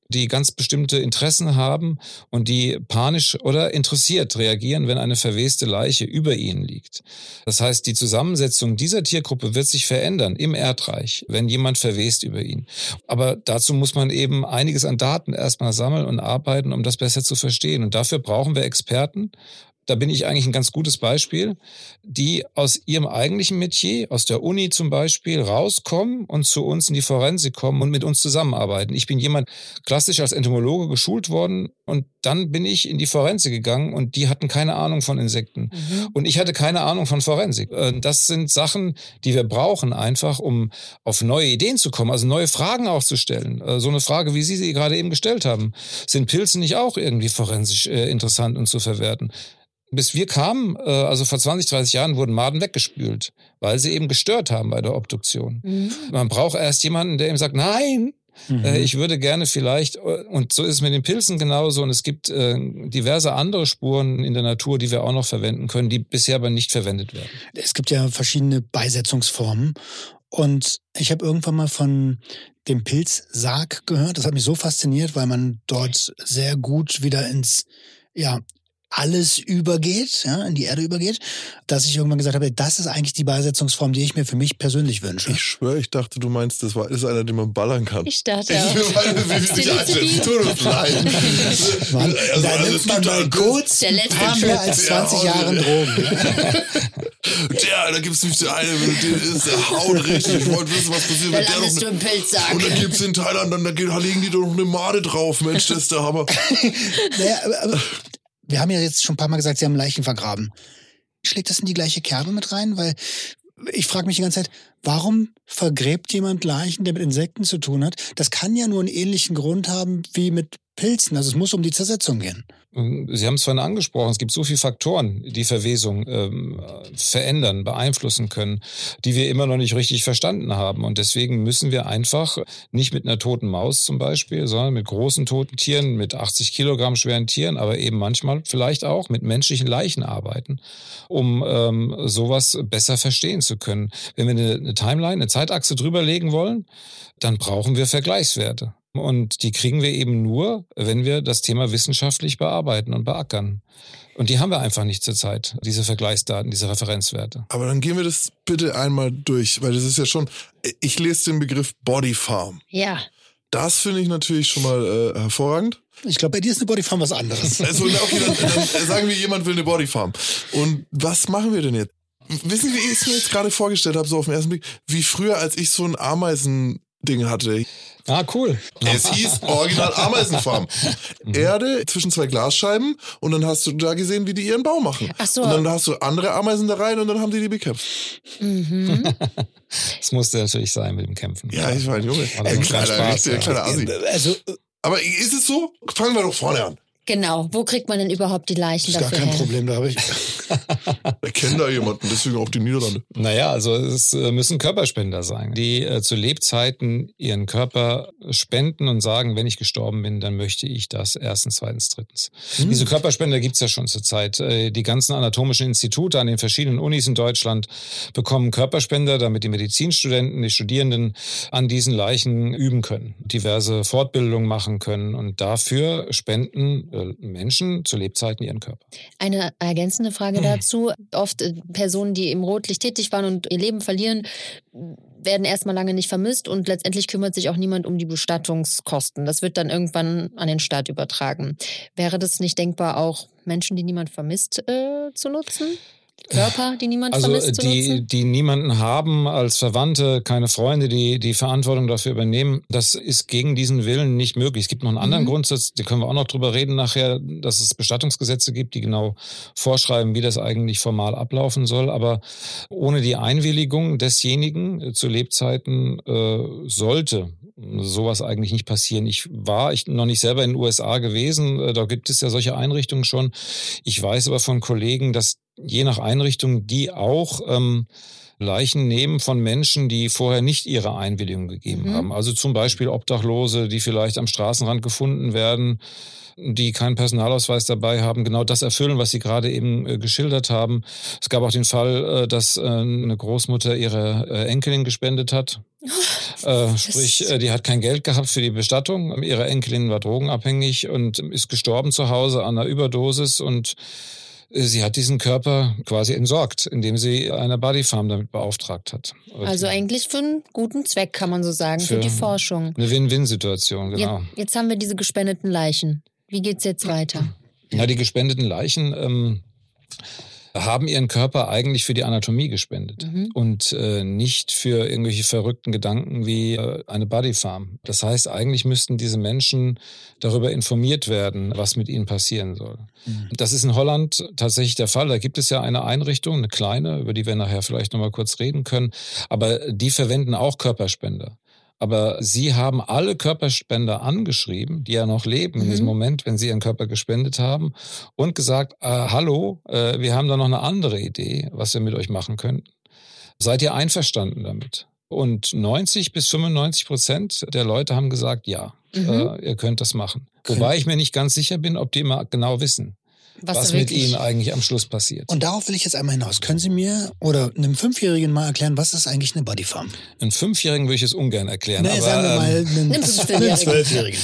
die ganz bestimmte Interessen haben und die panisch oder interessiert reagieren, wenn eine verweste Leiche über ihnen liegt. Das heißt, die Zusammensetzung dieser Tiergruppe wird sich verändern im Erdreich, wenn jemand verwest über ihn. Aber dazu muss man eben einiges an Daten erstmal sammeln und arbeiten, um das besser zu verstehen. Und dafür brauchen wir Experten. Da bin ich eigentlich ein ganz gutes Beispiel, die aus ihrem eigentlichen Metier, aus der Uni zum Beispiel, rauskommen und zu uns in die Forensik kommen und mit uns zusammenarbeiten. Ich bin jemand klassisch als Entomologe geschult worden und dann bin ich in die Forensik gegangen und die hatten keine Ahnung von Insekten. Mhm. Und ich hatte keine Ahnung von Forensik. Das sind Sachen, die wir brauchen einfach, um auf neue Ideen zu kommen, also neue Fragen auch zu stellen. So eine Frage, wie Sie sie gerade eben gestellt haben. Sind Pilze nicht auch irgendwie forensisch interessant und zu verwerten? Bis wir kamen, also vor zwanzig, dreißig Jahren, wurden Maden weggespült, weil sie eben gestört haben bei der Obduktion. Mhm. Man braucht erst jemanden, der ihm sagt, nein, mhm. äh, ich würde gerne vielleicht, und so ist es mit den Pilzen genauso, und es gibt äh, diverse andere Spuren in der Natur, die wir auch noch verwenden können, die bisher aber nicht verwendet werden. Es gibt ja verschiedene Beisetzungsformen und ich habe irgendwann mal von dem Pilzsarg gehört. Das hat mich so fasziniert, weil man dort sehr gut wieder ins, ja, alles übergeht, ja, in die Erde übergeht, dass ich irgendwann gesagt habe, das ist eigentlich die Beisetzungsform, die ich mir für mich persönlich wünsche. Ich schwöre, ich dachte, du meinst, das war, ist einer, den man ballern kann. Ich dachte ich auch. Ich meine, wie mich einschätzen. Tut uns leid. Man, also, da also, nimmt man mal kurz der letzte ein paar mehr als zwanzig ja, Jahre Drogen. Der, da gibt's nämlich den einen, der ist, der haut richtig. Ich wollte wissen, was passiert, da wenn der noch du im Pilzsack. Und dann gibt's in Thailand, dann da legen die doch noch eine Made drauf. Mensch, das ist der Hammer. Naja, aber, aber wir haben ja jetzt schon ein paar Mal gesagt, Sie haben Leichen vergraben. Schlägt das in die gleiche Kerbe mit rein? Weil ich frage mich die ganze Zeit, warum vergräbt jemand Leichen, der mit Insekten zu tun hat? Das kann ja nur einen ähnlichen Grund haben wie mit Pilzen. Also es muss um die Zersetzung gehen. Sie haben es vorhin angesprochen, es gibt so viele Faktoren, die Verwesung ähm, verändern, beeinflussen können, die wir immer noch nicht richtig verstanden haben. Und deswegen müssen wir einfach nicht mit einer toten Maus zum Beispiel, sondern mit großen toten Tieren, mit achtzig Kilogramm schweren Tieren, aber eben manchmal vielleicht auch mit menschlichen Leichen arbeiten, um ähm, sowas besser verstehen zu können. Wenn wir eine, eine Timeline, eine Zeitachse drüberlegen wollen, dann brauchen wir Vergleichswerte. Und die kriegen wir eben nur, wenn wir das Thema wissenschaftlich bearbeiten und beackern. Und die haben wir einfach nicht zurzeit, diese Vergleichsdaten, diese Referenzwerte. Aber dann gehen wir das bitte einmal durch, weil das ist ja schon, ich lese den Begriff Bodyfarm. Ja. Das finde ich natürlich schon mal äh, hervorragend. Ich glaube, bei dir ist eine Bodyfarm was anderes. Also, okay, dann, dann sagen wir, jemand will eine Bodyfarm. Und was machen wir denn jetzt? Wissen Sie, wie ich es mir jetzt gerade vorgestellt habe, so auf den ersten Blick, wie früher, als ich so ein Ameisending hatte. Ah, cool. Es hieß Original Ameisenfarm. Erde zwischen zwei Glasscheiben und dann hast du da gesehen, wie die ihren Bau machen. Ach so. Und dann hast du andere Ameisen da rein und dann haben die die bekämpft. Mhm. Das musste natürlich sein mit dem Kämpfen. Ja, ich war ein Junge. Also ein kleiner Spaß, ein kleiner Assi. Also, Aber ist es so? Fangen wir doch vorne an. Genau. Wo kriegt man denn überhaupt die Leichen ist gar dafür kein her? Problem, da habe ich. Wir kennen da jemanden, deswegen auch die Niederlande. Naja, also es müssen Körperspender sein, die äh, zu Lebzeiten ihren Körper spenden und sagen, wenn ich gestorben bin, dann möchte ich das. Erstens, zweitens, drittens. Hm. Diese Körperspender gibt's ja schon zurzeit. Äh, die ganzen anatomischen Institute an den verschiedenen Unis in Deutschland bekommen Körperspender, damit die Medizinstudenten, die Studierenden an diesen Leichen üben können, diverse Fortbildungen machen können und dafür spenden Menschen zu Lebzeiten ihren Körper. Eine ergänzende Frage dazu. Oft Personen, die im Rotlicht tätig waren und ihr Leben verlieren, werden erstmal lange nicht vermisst und letztendlich kümmert sich auch niemand um die Bestattungskosten. Das wird dann irgendwann an den Staat übertragen. Wäre das nicht denkbar, auch Menschen, die niemand vermisst, äh, zu nutzen? Körper, die niemand also vermisst zu die, nutzen? die niemanden haben als Verwandte, keine Freunde, die die Verantwortung dafür übernehmen, das ist gegen diesen Willen nicht möglich. Es gibt noch einen anderen mhm. Grundsatz, da können wir auch noch drüber reden nachher, dass es Bestattungsgesetze gibt, die genau vorschreiben, wie das eigentlich formal ablaufen soll. Aber ohne die Einwilligung desjenigen zu Lebzeiten äh, sollte sowas eigentlich nicht passieren. Ich war ich noch nicht selber in den U S A gewesen, da gibt es ja solche Einrichtungen schon. Ich weiß aber von Kollegen, dass je nach Einrichtung die auch ähm, Leichen nehmen von Menschen, die vorher nicht ihre Einwilligung gegeben mhm. haben. Also zum Beispiel Obdachlose, die vielleicht am Straßenrand gefunden werden, die keinen Personalausweis dabei haben, genau das erfüllen, was Sie gerade eben äh, geschildert haben. Es gab auch den Fall, äh, dass äh, eine Großmutter ihre äh, Enkelin gespendet hat. Äh, sprich, äh, die hat kein Geld gehabt für die Bestattung. Ihre Enkelin war drogenabhängig und ist gestorben zu Hause an einer Überdosis und sie hat diesen Körper quasi entsorgt, indem sie eine Bodyfarm damit beauftragt hat. Also eigentlich für einen guten Zweck, kann man so sagen, für, für die Forschung. Eine Win-Win-Situation, genau. Jetzt, jetzt haben wir diese gespendeten Leichen. Wie geht's jetzt weiter? Ja, die gespendeten Leichen ähm, haben ihren Körper eigentlich für die Anatomie gespendet mhm. und äh, nicht für irgendwelche verrückten Gedanken wie äh, eine Bodyfarm. Das heißt, eigentlich müssten diese Menschen darüber informiert werden, was mit ihnen passieren soll. Mhm. Das ist in Holland tatsächlich der Fall. Da gibt es ja eine Einrichtung, eine kleine, über die wir nachher vielleicht nochmal kurz reden können, aber die verwenden auch Körperspender. Aber sie haben alle Körperspender angeschrieben, die ja noch leben mhm. in diesem Moment, wenn sie ihren Körper gespendet haben und gesagt, äh, hallo, äh, wir haben da noch eine andere Idee, was wir mit euch machen könnten. Seid ihr einverstanden damit? Und neunzig bis fünfundneunzig Prozent der Leute haben gesagt, ja, mhm. äh, ihr könnt das machen. Okay. Wobei ich mir nicht ganz sicher bin, ob die immer genau wissen, was, was mit ihnen eigentlich am Schluss passiert. Und darauf will ich jetzt einmal hinaus. Können Sie mir oder einem Fünfjährigen mal erklären, was ist eigentlich eine Bodyfarm? Einem Fünfjährigen würde ich es ungern erklären. Nee, aber, sagen wir mal einen, einen Zwölfjährigen.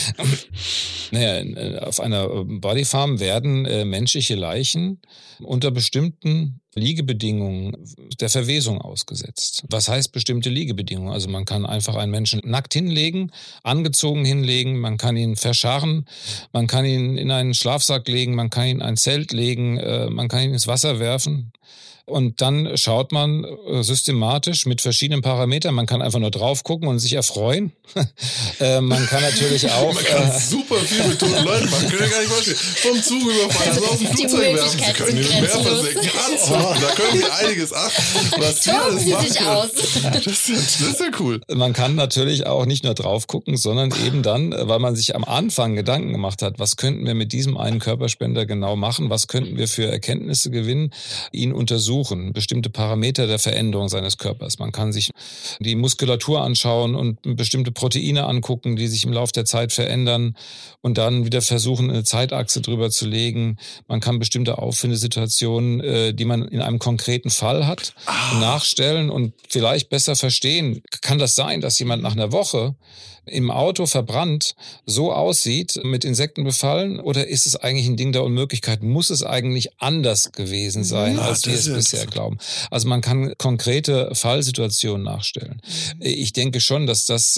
Naja, auf einer Bodyfarm werden äh, menschliche Leichen unter bestimmten Liegebedingungen der Verwesung ausgesetzt. Was heißt bestimmte Liegebedingungen? Also man kann einfach einen Menschen nackt hinlegen, angezogen hinlegen, man kann ihn verscharren, man kann ihn in einen Schlafsack legen, man kann ihn in ein Zelt legen, äh, man kann ihn ins Wasser werfen. Und dann schaut man systematisch mit verschiedenen Parametern. Man kann einfach nur drauf gucken und sich erfreuen. äh, man kann natürlich auch... Man kann äh, super viel mit toten Leuten machen. Können wir gar nicht vorstellen. Vom Zug überfallen, also aus dem Flugzeug werfen. Sie können die Meer versenken. Anzünden. Da können Sie einiges achten. Was wir alles machen. Sich aus. Das, ist, das ist ja cool. Man kann natürlich auch nicht nur drauf gucken, sondern eben dann, weil man sich am Anfang Gedanken gemacht hat, was könnten wir mit diesem einen Körperspender genau machen? Was könnten wir für Erkenntnisse gewinnen? Ihn untersuchen. Bestimmte Parameter der Veränderung seines Körpers. Man kann sich die Muskulatur anschauen und bestimmte Proteine angucken, die sich im Laufe der Zeit verändern und dann wieder versuchen, eine Zeitachse drüber zu legen. Man kann bestimmte Auffindesituationen, die man in einem konkreten Fall hat, ah. nachstellen und vielleicht besser verstehen. Kann das sein, dass jemand nach einer Woche im Auto verbrannt so aussieht, mit Insekten befallen, oder ist es eigentlich ein Ding der Unmöglichkeit? Muss es eigentlich anders gewesen sein, ja, als wir es bisher glauben? Also man kann konkrete Fallsituationen nachstellen. Ich denke schon, dass das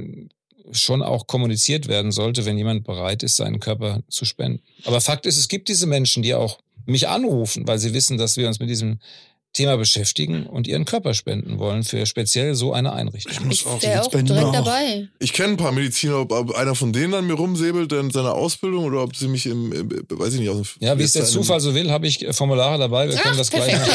schon auch kommuniziert werden sollte, wenn jemand bereit ist, seinen Körper zu spenden. Aber Fakt ist, es gibt diese Menschen, die auch mich anrufen, weil sie wissen, dass wir uns mit diesem Thema beschäftigen und ihren Körper spenden wollen für speziell so eine Einrichtung. Ich muss auch, ich wäre auch direkt auch. dabei. Ich kenne ein paar Mediziner, ob, ob einer von denen an mir rumsäbelt in seiner Ausbildung oder ob sie mich im, im weiß ich nicht, aus dem... Ja, wie es der Zufall so will, habe ich Formulare dabei, wir können Ach, das gleich machen.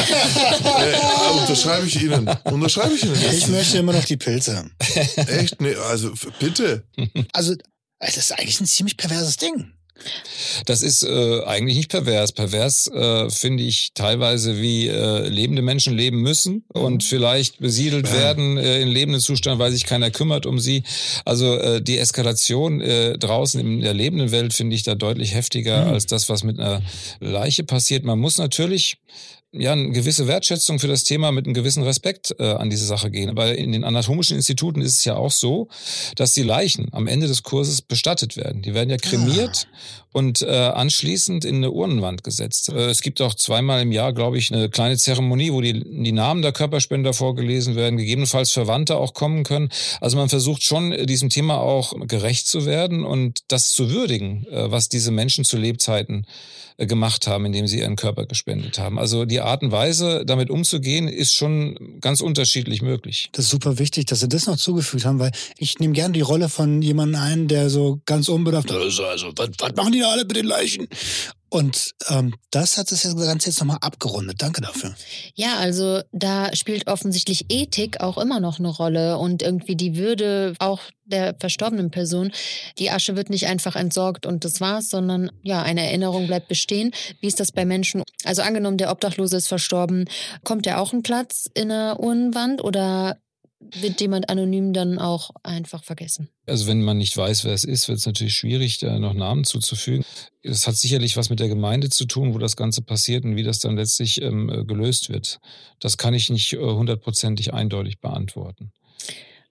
äh, unterschreibe ich Ihnen. Unterschreibe ich Ihnen. Ich möchte immer noch die Pilze. Echt? Nee, also bitte. Also, das ist eigentlich ein ziemlich perverses Ding. Das ist äh, eigentlich nicht pervers. Pervers äh, finde ich teilweise, wie äh, lebende Menschen leben müssen und vielleicht besiedelt ja. werden äh, in lebenden Zustand, weil sich keiner kümmert um sie. Also äh, die Eskalation äh, draußen in der lebenden Welt finde ich da deutlich heftiger mhm. als das, was mit einer Leiche passiert. Man muss natürlich ja eine gewisse Wertschätzung für das Thema mit einem gewissen Respekt äh, an diese Sache gehen. Weil in den anatomischen Instituten ist es ja auch so, dass die Leichen am Ende des Kurses bestattet werden. Die werden ja kremiert ah. und äh, anschließend in eine Urnenwand gesetzt. Äh, es gibt auch zweimal im Jahr, glaube ich, eine kleine Zeremonie, wo die, die Namen der Körperspender vorgelesen werden, gegebenenfalls Verwandte auch kommen können. Also man versucht schon, diesem Thema auch gerecht zu werden und das zu würdigen, äh, was diese Menschen zu Lebzeiten äh, gemacht haben, indem sie ihren Körper gespendet haben. Also die Art und Weise, damit umzugehen, ist schon ganz unterschiedlich möglich. Das ist super wichtig, dass Sie das noch zugefügt haben, weil ich nehme gerne die Rolle von jemandem ein, der so ganz unbedarft, also, also was, was machen die da alle mit den Leichen? Und ähm, das hat das Ganze jetzt nochmal abgerundet. Danke dafür. Ja, also da spielt offensichtlich Ethik auch immer noch eine Rolle und irgendwie die Würde auch der verstorbenen Person. Die Asche wird nicht einfach entsorgt und das war's, sondern ja, eine Erinnerung bleibt bestehen. Wie ist das bei Menschen? Also angenommen, der Obdachlose ist verstorben, kommt der auch einen Platz in einer Urnenwand oder wird jemand anonym dann auch einfach vergessen? Also wenn man nicht weiß, wer es ist, wird es natürlich schwierig, da noch Namen zuzufügen. Es hat sicherlich was mit der Gemeinde zu tun, wo das Ganze passiert und wie das dann letztlich ähm, gelöst wird. Das kann ich nicht hundertprozentig äh, eindeutig beantworten.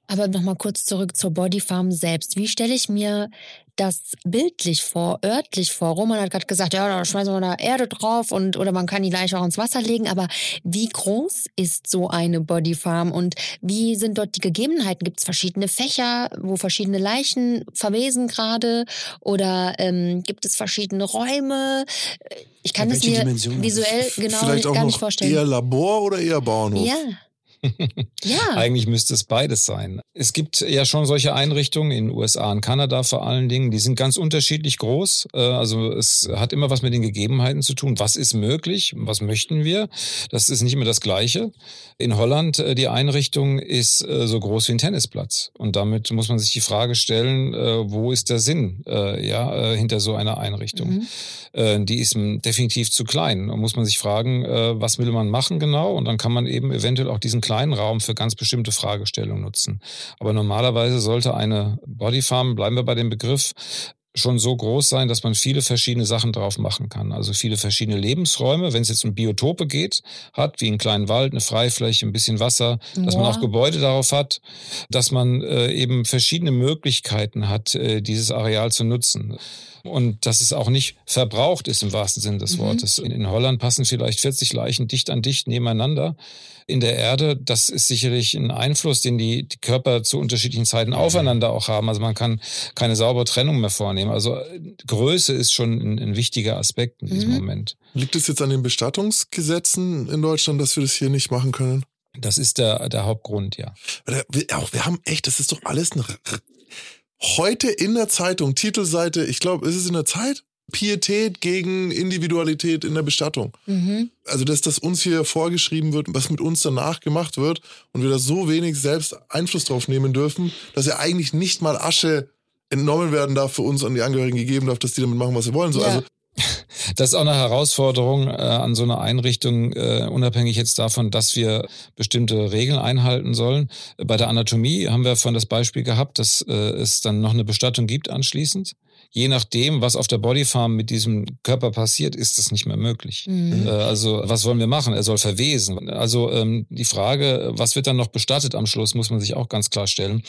Aber nochmal kurz zurück zur Bodyfarm selbst. Wie stelle ich mir das bildlich vor, örtlich vor? Roman hat gerade gesagt, ja, da schmeißen wir da Erde drauf und oder man kann die Leiche auch ins Wasser legen. Aber wie groß ist so eine Bodyfarm und wie sind dort die Gegebenheiten? Gibt es verschiedene Fächer, wo verschiedene Leichen verwesen gerade? Oder ähm, gibt es verschiedene Räume? Ich kann Ja, es welche mir Dimensionen? visuell genau Vielleicht auch gar noch nicht vorstellen. eher Labor oder eher Bauernhof? Ja. Ja. Eigentlich müsste es beides sein. Es gibt ja schon solche Einrichtungen in den U S A und Kanada vor allen Dingen. Die sind ganz unterschiedlich groß. Also es hat immer was mit den Gegebenheiten zu tun. Was ist möglich? Was möchten wir? Das ist nicht immer das Gleiche. In Holland, die Einrichtung ist so groß wie ein Tennisplatz. Und damit muss man sich die Frage stellen, wo ist der Sinn ja, hinter so einer Einrichtung? Mhm. Die ist definitiv zu klein. Da muss man sich fragen, was will man machen genau? Und dann kann man eben eventuell auch diesen kleinen Raum für ganz bestimmte Fragestellungen nutzen. Aber normalerweise sollte eine Bodyfarm, bleiben wir bei dem Begriff, schon so groß sein, dass man viele verschiedene Sachen drauf machen kann. Also viele verschiedene Lebensräume, wenn es jetzt um Biotope geht, hat, wie einen kleinen Wald, eine Freifläche, ein bisschen Wasser, ja. Dass man auch Gebäude darauf hat, dass man äh, eben verschiedene Möglichkeiten hat, äh, dieses Areal zu nutzen. Und dass es auch nicht verbraucht ist im wahrsten Sinne des Wortes. Mhm. In, in Holland passen vielleicht vierzig Leichen dicht an dicht nebeneinander in der Erde. Das ist sicherlich ein Einfluss, den die, die Körper zu unterschiedlichen Zeiten aufeinander auch haben. Also man kann keine saubere Trennung mehr vornehmen. Also Größe ist schon ein, ein wichtiger Aspekt in diesem mhm. Moment. Liegt es jetzt an den Bestattungsgesetzen in Deutschland, dass wir das hier nicht machen können? Das ist der, der Hauptgrund, ja. Wir, auch, wir haben echt, das ist doch alles eine... Heute in der Zeitung, Titelseite, ich glaube, ist es in der Zeit? Pietät gegen Individualität in der Bestattung. Mhm. Also, dass das uns hier vorgeschrieben wird, was mit uns danach gemacht wird und wir da so wenig selbst Einfluss drauf nehmen dürfen, dass ja eigentlich nicht mal Asche entnommen werden darf für uns und die Angehörigen gegeben darf, dass die damit machen, was sie wollen. So, ja. Also Das ist auch eine Herausforderung äh, an so einer Einrichtung, äh, unabhängig jetzt davon, dass wir bestimmte Regeln einhalten sollen. Bei der Anatomie haben wir vorhin das Beispiel gehabt, dass äh, es dann noch eine Bestattung gibt anschließend. Je nachdem, was auf der Bodyfarm mit diesem Körper passiert, ist das nicht mehr möglich. Mhm. Äh, also was wollen wir machen? Er soll verwesen. Also ähm, die Frage, was wird dann noch bestattet am Schluss, muss man sich auch ganz klar stellen.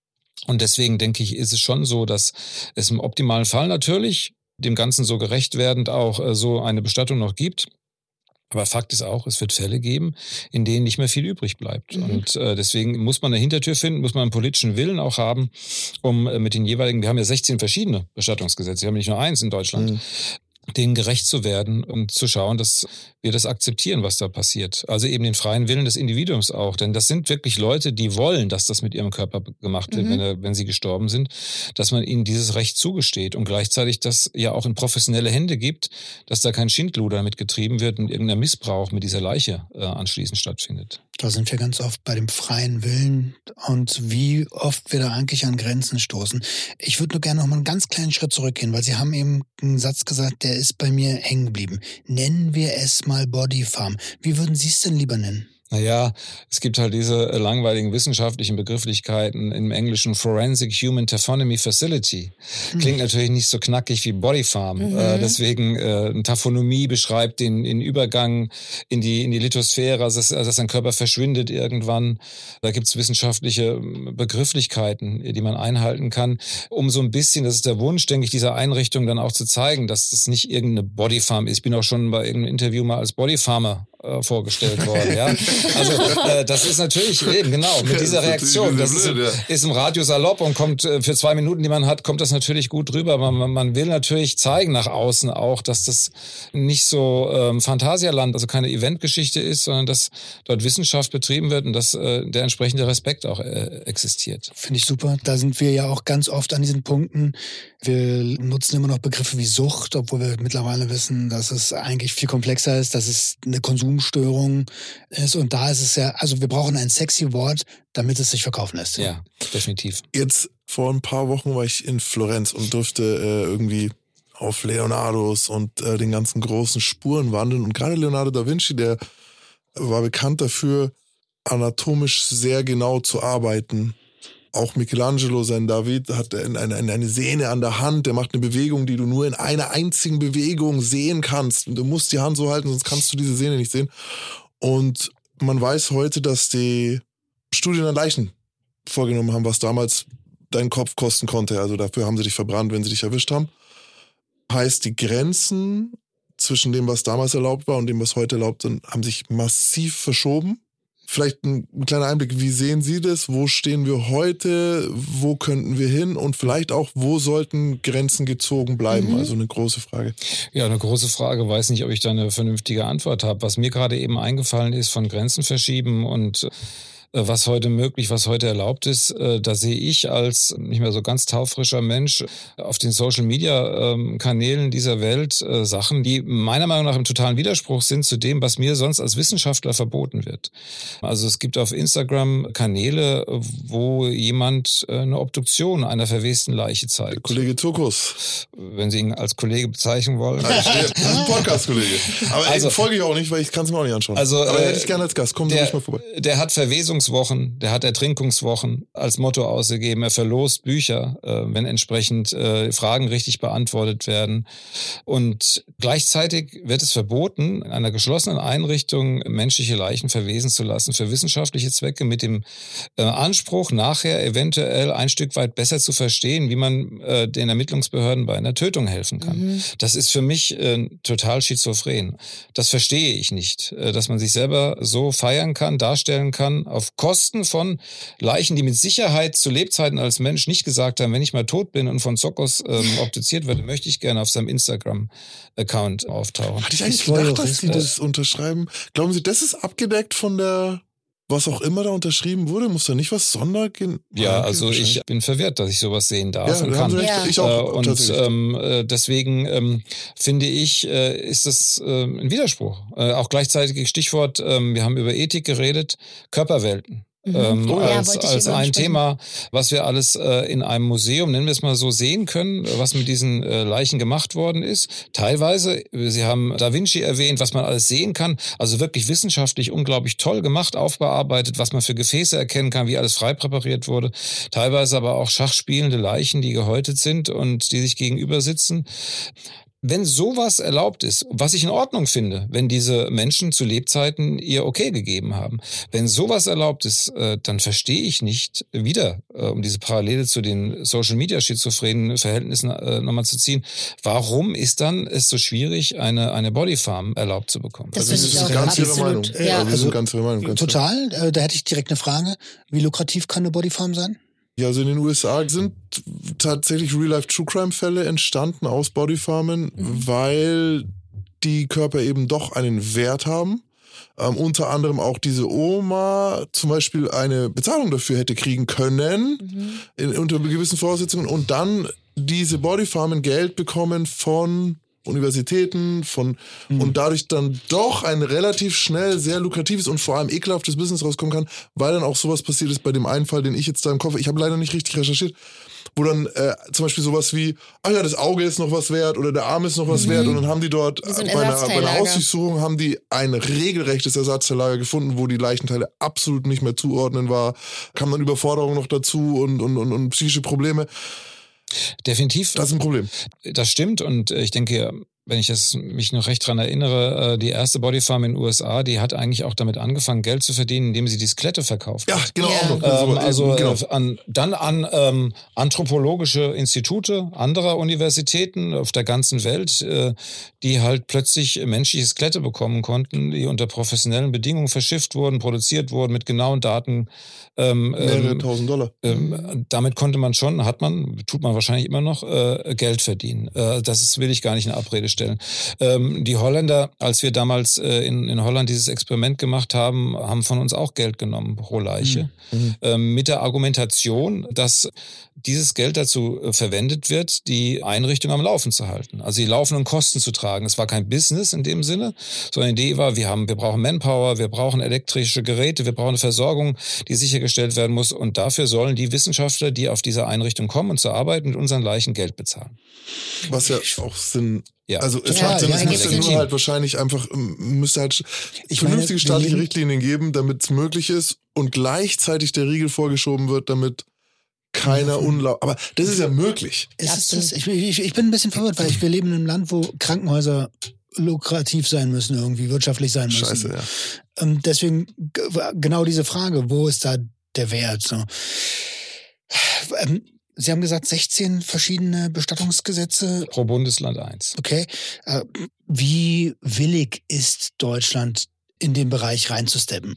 Und deswegen denke ich, ist es schon so, dass es im optimalen Fall natürlich dem Ganzen so gerecht werdend auch äh, so eine Bestattung noch gibt. Aber Fakt ist auch, es wird Fälle geben, in denen nicht mehr viel übrig bleibt. Mhm. Und äh, deswegen muss man eine Hintertür finden, muss man einen politischen Willen auch haben, um äh, mit den jeweiligen, wir haben ja sechzehn verschiedene Bestattungsgesetze, wir haben nicht nur eins in Deutschland, mhm. denen gerecht zu werden und zu schauen, dass wir das akzeptieren, was da passiert. Also eben den freien Willen des Individuums auch. Denn das sind wirklich Leute, die wollen, dass das mit ihrem Körper gemacht wird, mhm. wenn, er, wenn sie gestorben sind, dass man ihnen dieses Recht zugesteht und gleichzeitig das ja auch in professionelle Hände gibt, dass da kein Schindluder damit getrieben wird und irgendein Missbrauch mit dieser Leiche äh, anschließend stattfindet. Da sind wir ganz oft bei dem freien Willen und wie oft wir da eigentlich an Grenzen stoßen. Ich würde nur gerne noch mal einen ganz kleinen Schritt zurückgehen, weil Sie haben eben einen Satz gesagt, der ist bei mir hängen geblieben. Nennen wir es mal Bodyfarm. Wie würden Sie es denn lieber nennen? Naja, es gibt halt diese langweiligen wissenschaftlichen Begrifflichkeiten im Englischen Forensic Human Taphonomy Facility. Klingt mhm. natürlich nicht so knackig wie Bodyfarm. Mhm. Äh, deswegen äh, eine Taphonomie beschreibt den, den Übergang in die, in die Lithosphäre, also dass, dass ein Körper verschwindet irgendwann. Da gibt es wissenschaftliche Begrifflichkeiten, die man einhalten kann, um so ein bisschen, das ist der Wunsch, denke ich, dieser Einrichtung dann auch zu zeigen, dass das nicht irgendeine Bodyfarm ist. Ich bin auch schon bei irgendeinem Interview mal als Bodyfarmer äh, vorgestellt worden, ja. Also äh, das ist natürlich eben genau mit dieser Reaktion. Das ist, ist im Radio salopp und kommt äh, für zwei Minuten, die man hat, kommt das natürlich gut rüber. Man, man will natürlich zeigen nach außen auch, dass das nicht so ähm, Phantasialand, also keine Eventgeschichte ist, sondern dass dort Wissenschaft betrieben wird und dass äh, der entsprechende Respekt auch äh, existiert. Finde ich super. Da sind wir ja auch ganz oft an diesen Punkten. Wir nutzen immer noch Begriffe wie Sucht, obwohl wir mittlerweile wissen, dass es eigentlich viel komplexer ist, dass es eine Konsumstörung ist. Und da ist es ja, also wir brauchen ein sexy Wort, damit es sich verkaufen lässt. Ja, definitiv. Jetzt vor ein paar Wochen war ich in Florenz und durfte äh, irgendwie auf Leonardos und äh, den ganzen großen Spuren wandeln. Und gerade Leonardo da Vinci, der war bekannt dafür, anatomisch sehr genau zu arbeiten. Auch Michelangelo, sein David, hat eine, eine, eine Sehne an der Hand, der macht eine Bewegung, die du nur in einer einzigen Bewegung sehen kannst. Und du musst die Hand so halten, sonst kannst du diese Sehne nicht sehen. Und man weiß heute, dass die Studien an Leichen vorgenommen haben, was damals deinen Kopf kosten konnte. Also dafür haben sie dich verbrannt, wenn sie dich erwischt haben. Heißt, die Grenzen zwischen dem, was damals erlaubt war und dem, was heute erlaubt sind, haben sich massiv verschoben. Vielleicht ein, ein kleiner Einblick, wie sehen Sie das? Wo stehen wir heute? Wo könnten wir hin? Und vielleicht auch, wo sollten Grenzen gezogen bleiben? Mhm. Also eine große Frage. Ja, eine große Frage. Weiß nicht, ob ich da eine vernünftige Antwort habe. Was mir gerade eben eingefallen ist von Grenzen verschieben und was heute möglich, was heute erlaubt ist, da sehe ich als nicht mehr so ganz taufrischer Mensch auf den Social-Media-Kanälen dieser Welt Sachen, die meiner Meinung nach im totalen Widerspruch sind zu dem, was mir sonst als Wissenschaftler verboten wird. Also es gibt auf Instagram Kanäle, wo jemand eine Obduktion einer verwesten Leiche zeigt. Der Kollege Zirkus. Wenn Sie ihn als Kollege bezeichnen wollen. Das ist ein Podcast-Kollege. Aber also, folge ich auch nicht, weil ich kann es mir auch nicht anschauen. Also, Aber hätte ich gerne als Gast. Kommen Sie ruhig mal vorbei. Der hat Verwesung Wochen, der hat Ertrinkungswochen als Motto ausgegeben. Er verlost Bücher, äh, wenn entsprechend äh, Fragen richtig beantwortet werden. Und gleichzeitig wird es verboten, in einer geschlossenen Einrichtung menschliche Leichen verwesen zu lassen für wissenschaftliche Zwecke mit dem äh, Anspruch, nachher eventuell ein Stück weit besser zu verstehen, wie man äh, den Ermittlungsbehörden bei einer Tötung helfen kann. Mhm. Das ist für mich äh, total schizophren. Das verstehe ich nicht, äh, dass man sich selber so feiern kann, darstellen kann, auf Kosten von Leichen, die mit Sicherheit zu Lebzeiten als Mensch nicht gesagt haben, wenn ich mal tot bin und von Zokos ähm, obduziert werde, möchte ich gerne auf seinem Instagram-Account auftauchen. Hatte ich eigentlich gedacht, dass Sie das unterschreiben? Glauben Sie, das ist abgedeckt von der, was auch immer da unterschrieben wurde? Muss da nicht was Sondergehen? Ja, also ich bin verwirrt, dass ich sowas sehen darf ja, und kann. Ja. Ich auch, und ähm, deswegen ähm, finde ich, äh, ist das äh, ein Widerspruch. Äh, auch gleichzeitig Stichwort, äh, wir haben über Ethik geredet, Körperwelten. Mhm. Ähm, oh, als ja, als ein Thema, was wir alles äh, in einem Museum, nennen wir es mal so, sehen können, was mit diesen äh, Leichen gemacht worden ist. Teilweise, Sie haben Da Vinci erwähnt, was man alles sehen kann, also wirklich wissenschaftlich unglaublich toll gemacht, aufbearbeitet, was man für Gefäße erkennen kann, wie alles frei präpariert wurde. Teilweise aber auch schachspielende Leichen, die gehäutet sind und die sich gegenüber sitzen. Wenn sowas erlaubt ist, was ich in Ordnung finde, wenn diese Menschen zu Lebzeiten ihr Okay gegeben haben, wenn sowas erlaubt ist, dann verstehe ich nicht, wieder, um diese Parallele zu den Social-Media-schizophrenen Verhältnissen nochmal zu ziehen, warum ist dann es so schwierig, eine, eine Bodyfarm erlaubt zu bekommen? Das, also, das ist ganz Ihre Meinung. Ja. Also, also, ganz Ihre Meinung. Ganz total. Klar. Da hätte ich direkt eine Frage. Wie lukrativ kann eine Bodyfarm sein? Ja, also in den U S A sind tatsächlich Real-Life-True-Crime-Fälle entstanden aus Bodyfarmen, mhm. weil die Körper eben doch einen Wert haben. Ähm, unter anderem auch diese Oma zum Beispiel eine Bezahlung dafür hätte kriegen können, mhm. in, unter gewissen Voraussetzungen, und dann diese Bodyfarmen Geld bekommen von Universitäten, von mhm. und dadurch dann doch ein relativ schnell sehr lukratives und vor allem ekelhaftes Business rauskommen kann, weil dann auch sowas passiert ist bei dem einen Fall, den ich jetzt da im Kopf, ich habe leider nicht richtig recherchiert, wo dann äh, zum Beispiel sowas wie, ach ja, das Auge ist noch was wert oder der Arm ist noch was mhm. wert, und dann haben die dort so bei, einer, bei einer Hausdurchsuchung haben die ein regelrechtes Ersatzteillager gefunden, wo die Leichenteile absolut nicht mehr zuordnen war, kam dann Überforderung noch dazu und, und, und, und psychische Probleme. Definitiv. Das ist ein Problem. Das stimmt, und ich denke, wenn ich das, mich noch recht dran erinnere, die erste Bodyfarm in den U S A, die hat eigentlich auch damit angefangen, Geld zu verdienen, indem sie die Skelette verkauft. Ja, genau. Ja. Auch noch. Ähm, also genau. äh, an, dann an ähm, anthropologische Institute anderer Universitäten auf der ganzen Welt, äh, die halt plötzlich menschliche Skelette bekommen konnten, die unter professionellen Bedingungen verschifft wurden, produziert wurden, mit genauen Daten. Ähm, Mehrere ähm, tausend Dollar. Ähm, damit konnte man schon, hat man, tut man wahrscheinlich immer noch, äh, Geld verdienen. Äh, das ist, will ich gar nicht in Abrede stellen. Ähm, die Holländer, als wir damals äh, in, in Holland dieses Experiment gemacht haben, haben von uns auch Geld genommen pro Leiche. Mhm. Ähm, mit der Argumentation, dass dieses Geld dazu äh, verwendet wird, die Einrichtung am Laufen zu halten. Also die laufenden Kosten zu tragen. Es war kein Business in dem Sinne, sondern die Idee war, wir haben, wir brauchen Manpower, wir brauchen elektrische Geräte, wir brauchen eine Versorgung, die sichergestellt werden muss, und dafür sollen die Wissenschaftler, die auf diese Einrichtung kommen und zur Arbeit mit unseren Leichen, Geld bezahlen. Was ja auch Sinn. Ja. Also es ja, macht Sinn, ja, es ja, müsste nur halt wahrscheinlich einfach, müsste halt ich vernünftige meine, staatliche leben, Richtlinien geben, damit es möglich ist und gleichzeitig der Riegel vorgeschoben wird, damit keiner ja, unlau... Aber das ist ja möglich. Ist es das? Ich, ich, ich bin ein bisschen verwirrt, weil ich, wir leben in einem Land, wo Krankenhäuser lukrativ sein müssen, irgendwie wirtschaftlich sein müssen. Scheiße, ja. Und deswegen g- genau diese Frage, wo ist da der Wert. So. Ähm, Sie haben gesagt, sechzehn verschiedene Bestattungsgesetze. Pro Bundesland eins. Okay. Äh, wie willig ist Deutschland, in den Bereich reinzusteppen?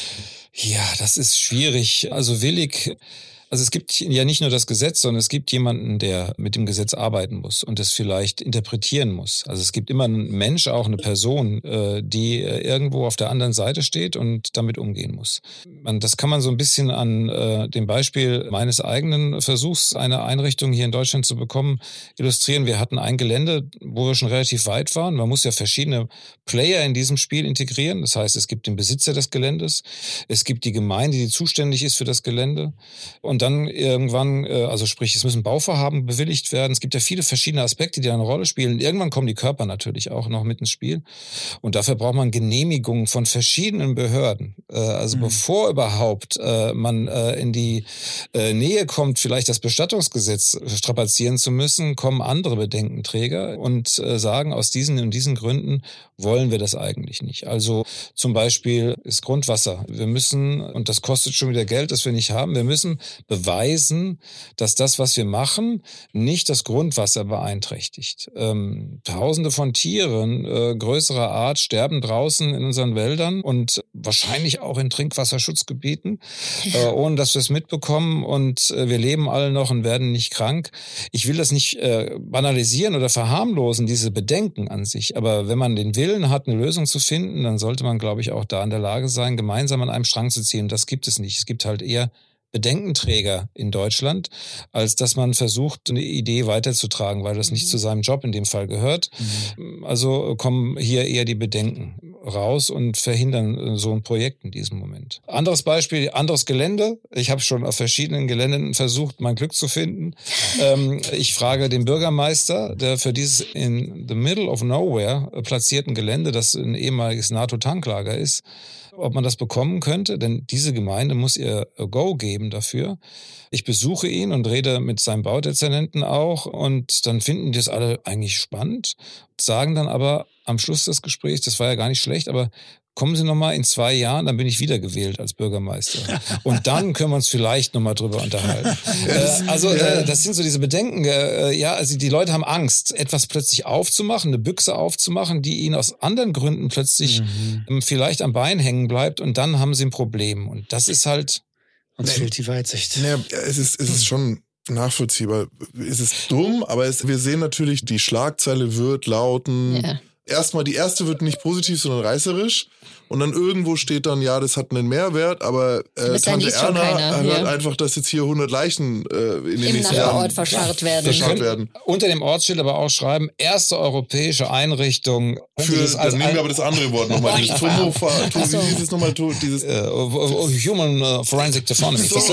Ja, das ist schwierig. Also willig... Also es gibt ja nicht nur das Gesetz, sondern es gibt jemanden, der mit dem Gesetz arbeiten muss und das vielleicht interpretieren muss. Also es gibt immer einen Mensch, auch eine Person, die irgendwo auf der anderen Seite steht und damit umgehen muss. Das kann man so ein bisschen an dem Beispiel meines eigenen Versuchs, eine Einrichtung hier in Deutschland zu bekommen, illustrieren. Wir hatten ein Gelände, wo wir schon relativ weit waren. Man muss ja verschiedene Player in diesem Spiel integrieren. Das heißt, es gibt den Besitzer des Geländes, es gibt die Gemeinde, die zuständig ist für das Gelände und dann irgendwann, also sprich, es müssen Bauvorhaben bewilligt werden. Es gibt ja viele verschiedene Aspekte, die eine Rolle spielen. Irgendwann kommen die Körper natürlich auch noch mit ins Spiel. Und dafür braucht man Genehmigungen von verschiedenen Behörden. Also mhm. bevor überhaupt man in die Nähe kommt, vielleicht das Bestattungsgesetz strapazieren zu müssen, kommen andere Bedenkenträger und sagen, aus diesen und diesen Gründen wollen wir das eigentlich nicht. Also zum Beispiel ist Grundwasser. Wir müssen, und das kostet schon wieder Geld, das wir nicht haben, wir müssen beweisen, dass das, was wir machen, nicht das Grundwasser beeinträchtigt. Ähm, Tausende von Tieren äh, größerer Art sterben draußen in unseren Wäldern und wahrscheinlich auch in Trinkwasserschutzgebieten, äh, ohne dass wir es mitbekommen und äh, wir leben alle noch und werden nicht krank. Ich will das nicht äh, banalisieren oder verharmlosen, diese Bedenken an sich, aber wenn man den Willen hat, eine Lösung zu finden, dann sollte man, glaube ich, auch da in der Lage sein, gemeinsam an einem Strang zu ziehen. Das gibt es nicht. Es gibt halt eher Bedenkenträger in Deutschland, als dass man versucht, eine Idee weiterzutragen, weil das nicht mhm. zu seinem Job in dem Fall gehört. Mhm. Also kommen hier eher die Bedenken raus und verhindern so ein Projekt in diesem Moment. Anderes Beispiel, anderes Gelände. Ich habe schon auf verschiedenen Geländen versucht, mein Glück zu finden. ähm, ich frage den Bürgermeister, der für dieses in the middle of nowhere platzierten Gelände, das ein ehemaliges NATO-Tanklager ist, ob man das bekommen könnte, denn diese Gemeinde muss ihr Go geben dafür. Ich besuche ihn und rede mit seinem Baudezernenten auch und dann finden die das alle eigentlich spannend, sagen dann aber am Schluss des Gesprächs, das war ja gar nicht schlecht, aber kommen Sie noch mal in zwei Jahren, dann bin ich wiedergewählt als Bürgermeister. Und dann können wir uns vielleicht noch mal drüber unterhalten. äh, also äh, das sind so diese Bedenken. Äh, ja, also die Leute haben Angst, etwas plötzlich aufzumachen, eine Büchse aufzumachen, die ihnen aus anderen Gründen plötzlich mhm. ähm, vielleicht am Bein hängen bleibt und dann haben sie ein Problem. Und das ist halt... Uns nee, fehlt die Weitsicht. Nee, es ist, es ist schon nachvollziehbar. Es ist dumm, aber es, wir sehen natürlich, die Schlagzeile wird lauten... Ja. Erstmal, die erste wird nicht positiv, sondern reißerisch. Und dann irgendwo steht dann, ja, das hat einen Mehrwert, aber äh, Tante Erna hört ja. einfach, dass jetzt hier hundert Leichen äh, in den Im nächsten Jahren Ort verscharrt werden. verscharrt werden. Unter dem Ortsschild aber auch schreiben, erste europäische Einrichtung. Für, das dann nehmen wir aber das andere Wort nochmal. Dieses Tomofa, so. Wie hieß es nochmal? Dieses uh, Human uh, Forensic Taphonomy. So,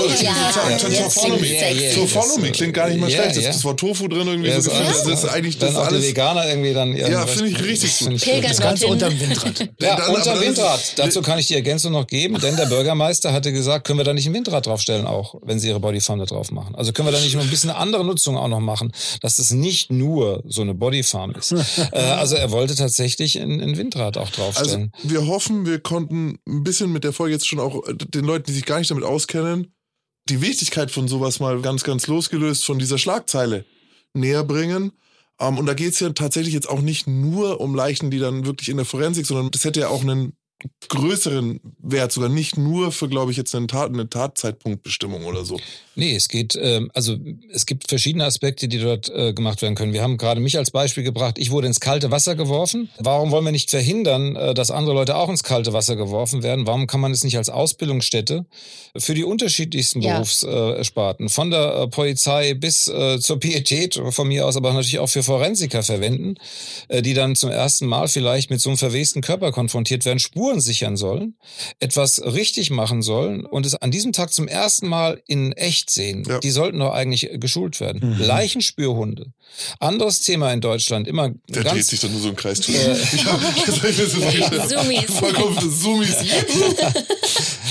Taphonomy klingt gar nicht mal schlecht. Das ist Wort Tofu drin irgendwie. Ja, so das ist eigentlich das alles. Dann auch die Veganer irgendwie dann. Ja, finde ich richtig gut. Das Ganze unterm Windrad. Ja, unterm Windrad. Dazu kann ich die Ergänzung noch geben, denn der Bürgermeister hatte gesagt, können wir da nicht ein Windrad draufstellen auch, wenn sie ihre Bodyfarm da drauf machen. Also können wir da nicht noch ein bisschen eine andere Nutzung auch noch machen, dass es nicht nur so eine Bodyfarm ist. äh, also er wollte tatsächlich ein, ein Windrad auch draufstellen. Also wir hoffen, wir konnten ein bisschen mit der Folge jetzt schon auch den Leuten, die sich gar nicht damit auskennen, die Wichtigkeit von sowas mal ganz, ganz losgelöst von dieser Schlagzeile näher bringen. Um, und da geht es ja tatsächlich jetzt auch nicht nur um Leichen, die dann wirklich in der Forensik, sondern das hätte ja auch einen größeren Wert, sogar nicht nur für, glaube ich, jetzt eine, Tat, eine Tatzeitpunktbestimmung oder so. Nee, es geht, äh, also es gibt verschiedene Aspekte, die dort äh, gemacht werden können. Wir haben gerade mich als Beispiel gebracht, ich wurde ins kalte Wasser geworfen. Warum wollen wir nicht verhindern, äh, dass andere Leute auch ins kalte Wasser geworfen werden? Warum kann man es nicht als Ausbildungsstätte für die unterschiedlichsten ja. Berufssparten, äh, von der äh, Polizei bis äh, zur Pietät von mir aus, aber natürlich auch für Forensiker verwenden, äh, die dann zum ersten Mal vielleicht mit so einem verwesten Körper konfrontiert werden, Spuren sichern sollen, etwas richtig machen sollen und es an diesem Tag zum ersten Mal in echt sehen. Ja. Die sollten doch eigentlich geschult werden. Mhm. Leichenspürhunde. Anderes Thema in Deutschland, immer Der ganz... dreht sich dann nur so im Kreis. Äh, Zoomies. Vollkommen Zoomies.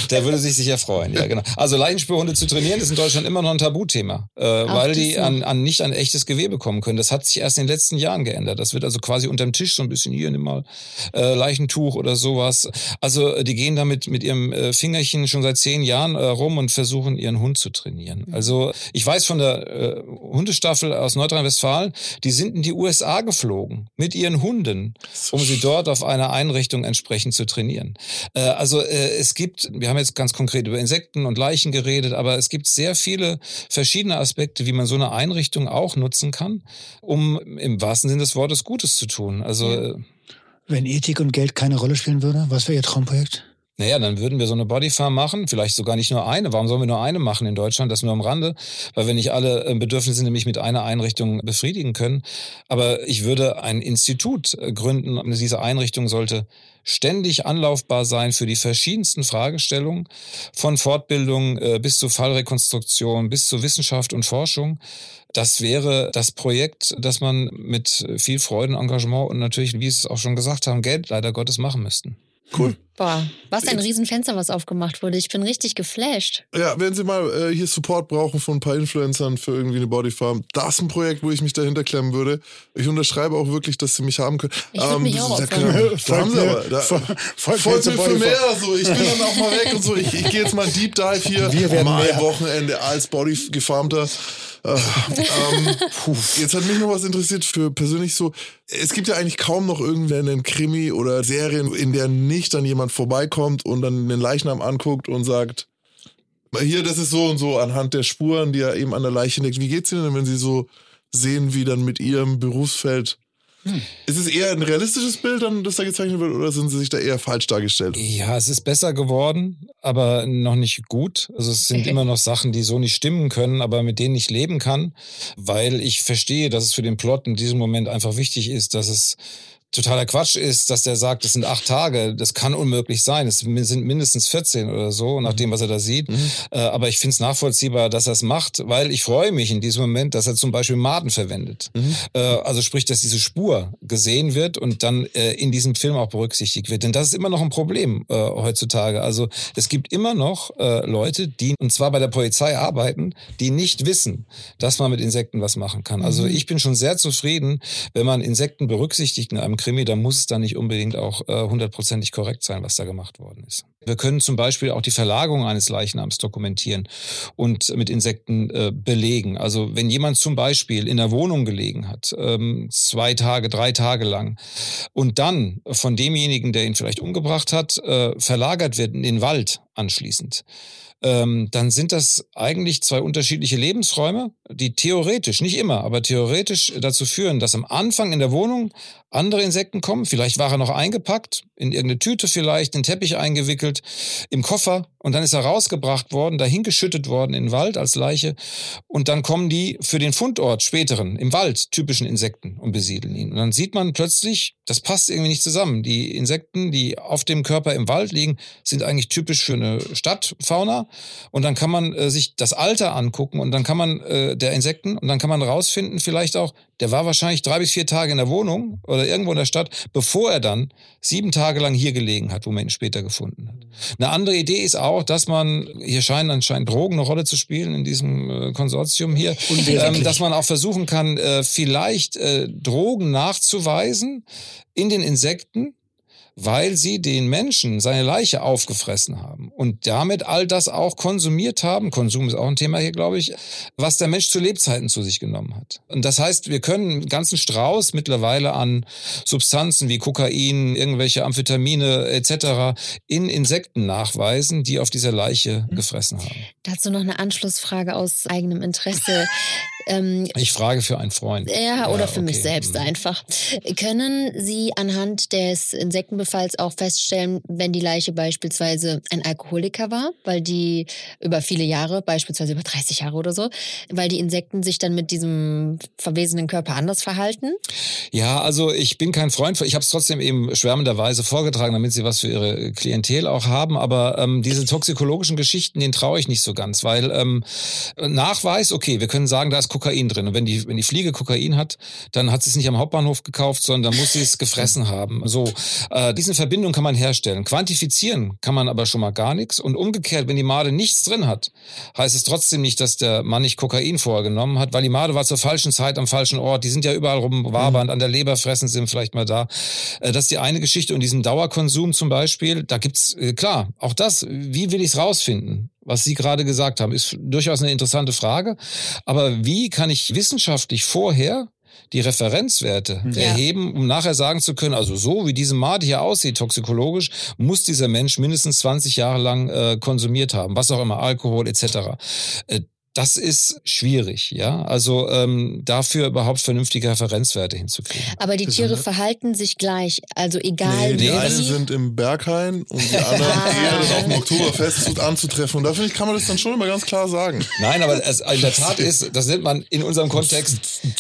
Der würde sich sicher freuen, ja genau. Also Leichenspürhunde zu trainieren ist in Deutschland immer noch ein Tabuthema, äh, weil die an, an nicht an echtes Gewebe kommen können. Das hat sich erst in den letzten Jahren geändert. Das wird also quasi unterm Tisch so ein bisschen hier, nimm mal äh, Leichentuch oder sowas. Also die gehen damit mit ihrem äh, Fingerchen schon seit zehn Jahren äh, rum und versuchen ihren Hund zu trainieren. Also ich weiß von der äh, Hundestaffel aus Nordrhein-Westfalen, die sind in die U S A geflogen mit ihren Hunden, um sie dort auf einer Einrichtung entsprechend zu trainieren. Äh, also äh, es gibt, wir haben jetzt ganz konkret über Insekten und Leichen geredet, aber es gibt sehr viele verschiedene Aspekte, wie man so eine Einrichtung auch nutzen kann, um im wahrsten Sinne des Wortes Gutes zu tun. Also ja. Wenn Ethik und Geld keine Rolle spielen würde, was wäre Ihr Traumprojekt? Naja, dann würden wir so eine Bodyfarm machen, vielleicht sogar nicht nur eine. Warum sollen wir nur eine machen in Deutschland? Das nur am Rande, weil wir nicht alle Bedürfnisse nämlich mit einer Einrichtung befriedigen können. Aber ich würde ein Institut gründen. Diese Einrichtung sollte ständig anlaufbar sein für die verschiedensten Fragestellungen, von Fortbildung äh, bis zu Fallrekonstruktion, bis zu Wissenschaft und Forschung. Das wäre das Projekt, das man mit viel Freude und Engagement und natürlich, wie Sie es auch schon gesagt haben, Geld leider Gottes machen müssten. Cool. Boah, was ein Riesenfenster, was aufgemacht wurde. Ich bin richtig geflasht. Ja, wenn Sie mal äh, hier Support brauchen von ein paar Influencern für irgendwie eine Bodyfarm, das ist ein Projekt, wo ich mich dahinter klemmen würde. Ich unterschreibe auch wirklich, dass Sie mich haben können. Ich würde ähm, mich auch aufhören. Folgt mir für mehr. So. Ich bin dann auch mal weg und so. Ich, ich gehe jetzt mal Deep Dive hier. Wir werden mal mehr. Wochenende als Bodygefarmter. Äh, ähm, jetzt hat mich noch was interessiert für persönlich so, es gibt ja eigentlich kaum noch irgendeinen Krimi oder Serien, in der nicht dann jemand vorbeikommt und dann den Leichnam anguckt und sagt, hier, das ist so und so anhand der Spuren, die er eben an der Leiche entdeckt. Wie geht's Ihnen denn, wenn Sie so sehen, wie dann mit Ihrem Berufsfeld Hm. Ist es eher ein realistisches Bild, dann, das da gezeichnet wird, oder sind Sie sich da eher falsch dargestellt? Ja, es ist besser geworden, aber noch nicht gut. Also es sind immer noch Sachen, die so nicht stimmen können, aber mit denen ich leben kann, weil ich verstehe, dass es für den Plot in diesem Moment einfach wichtig ist, dass es totaler Quatsch ist, dass der sagt, das sind acht Tage, das kann unmöglich sein, es sind mindestens vierzehn oder so, nach dem, was er da sieht. Mhm. Äh, aber ich finde es nachvollziehbar, dass er es macht, weil ich freue mich in diesem Moment, dass er zum Beispiel Maden verwendet. Mhm. Äh, also sprich, dass diese Spur gesehen wird und dann äh, in diesem Film auch berücksichtigt wird. Denn das ist immer noch ein Problem äh, heutzutage. Also es gibt immer noch äh, Leute, die, und zwar bei der Polizei arbeiten, die nicht wissen, dass man mit Insekten was machen kann. Also mhm. ich bin schon sehr zufrieden, wenn man Insekten berücksichtigt in einem Krimi, dann muss es da nicht unbedingt auch hundertprozentig äh, korrekt sein, was da gemacht worden ist. Wir können zum Beispiel auch die Verlagerung eines Leichnams dokumentieren und mit Insekten äh, belegen. Also wenn jemand zum Beispiel in der Wohnung gelegen hat, ähm, zwei Tage, drei Tage lang und dann von demjenigen, der ihn vielleicht umgebracht hat, äh, verlagert wird in den Wald anschließend, Ähm, dann sind das eigentlich zwei unterschiedliche Lebensräume, die theoretisch, nicht immer, aber theoretisch dazu führen, dass am Anfang in der Wohnung andere Insekten kommen. Vielleicht war er noch eingepackt, in irgendeine Tüte vielleicht, in den Teppich eingewickelt, im Koffer, und dann ist er rausgebracht worden, dahin geschüttet worden in den Wald als Leiche, und dann kommen die für den Fundort späteren, im Wald, typischen Insekten und besiedeln ihn. Und dann sieht man plötzlich, das passt irgendwie nicht zusammen. Die Insekten, die auf dem Körper im Wald liegen, sind eigentlich typisch für eine Stadtfauna. Und dann kann man äh, sich das Alter angucken und dann kann man äh, der Insekten und dann kann man rausfinden vielleicht auch, der war wahrscheinlich drei bis vier Tage in der Wohnung oder irgendwo in der Stadt, bevor er dann sieben Tage lang hier gelegen hat, wo man ihn später gefunden hat. Eine andere Idee ist auch, dass man, hier scheinen anscheinend Drogen eine Rolle zu spielen in diesem äh, Konsortium hier, ähm, dass man auch versuchen kann, äh, vielleicht äh, Drogen nachzuweisen in den Insekten, weil sie den Menschen seine Leiche aufgefressen haben und damit all das auch konsumiert haben, Konsum ist auch ein Thema hier, glaube ich, was der Mensch zu Lebzeiten zu sich genommen hat. Und das heißt, wir können einen ganzen Strauß mittlerweile an Substanzen wie Kokain, irgendwelche Amphetamine et cetera in Insekten nachweisen, die auf dieser Leiche gefressen haben. Dazu noch eine Anschlussfrage aus eigenem Interesse. ähm, ich frage für einen Freund. Ja, oder ja, für okay. mich selbst einfach. Können Sie anhand des Insektenbefalls auch feststellen, wenn die Leiche beispielsweise ein Alkoholiker war, weil die über viele Jahre, beispielsweise über dreißig Jahre oder so, weil die Insekten sich dann mit diesem verwesenen Körper anders verhalten? Ja, also ich bin kein Freund, ich habe es trotzdem eben schwärmenderweise vorgetragen, damit Sie was für Ihre Klientel auch haben, aber ähm, diese toxikologischen Geschichten, denen traue ich nicht so ganz, weil ähm, Nachweis, okay, wir können sagen, da ist Kokain drin, und wenn die, wenn die Fliege Kokain hat, dann hat sie es nicht am Hauptbahnhof gekauft, sondern dann muss sie es gefressen haben. So, äh, Äh, diese Verbindung kann man herstellen. Quantifizieren kann man aber schon mal gar nichts. Und umgekehrt, wenn die Made nichts drin hat, heißt es trotzdem nicht, dass der Mann nicht Kokain vorher genommen hat, weil die Made war zur falschen Zeit am falschen Ort. Die sind ja überall rumwabernd, mhm. an der Leber fressen sie vielleicht mal da. Äh, das ist die eine Geschichte. Und diesen Dauerkonsum zum Beispiel, da gibt's, äh, klar, auch das, wie will ich es rausfinden? Was Sie gerade gesagt haben, ist durchaus eine interessante Frage. Aber wie kann ich wissenschaftlich vorher die Referenzwerte ja. erheben, um nachher sagen zu können, also so wie diese Made hier aussieht, toxikologisch, muss dieser Mensch mindestens zwanzig Jahre lang äh, konsumiert haben, was auch immer, Alkohol et cetera. Äh, Das ist schwierig, ja. Also ähm, dafür überhaupt vernünftige Referenzwerte hinzukriegen. Aber die Tiere verhalten sich gleich, also egal nee, die wie. Die einen sind im Berghain und die anderen eher dann auf dem Oktoberfest anzutreffen. Und da finde ich, kann man das dann schon immer ganz klar sagen. Nein, aber es in der Tat ist, das nennt man in unserem Kontext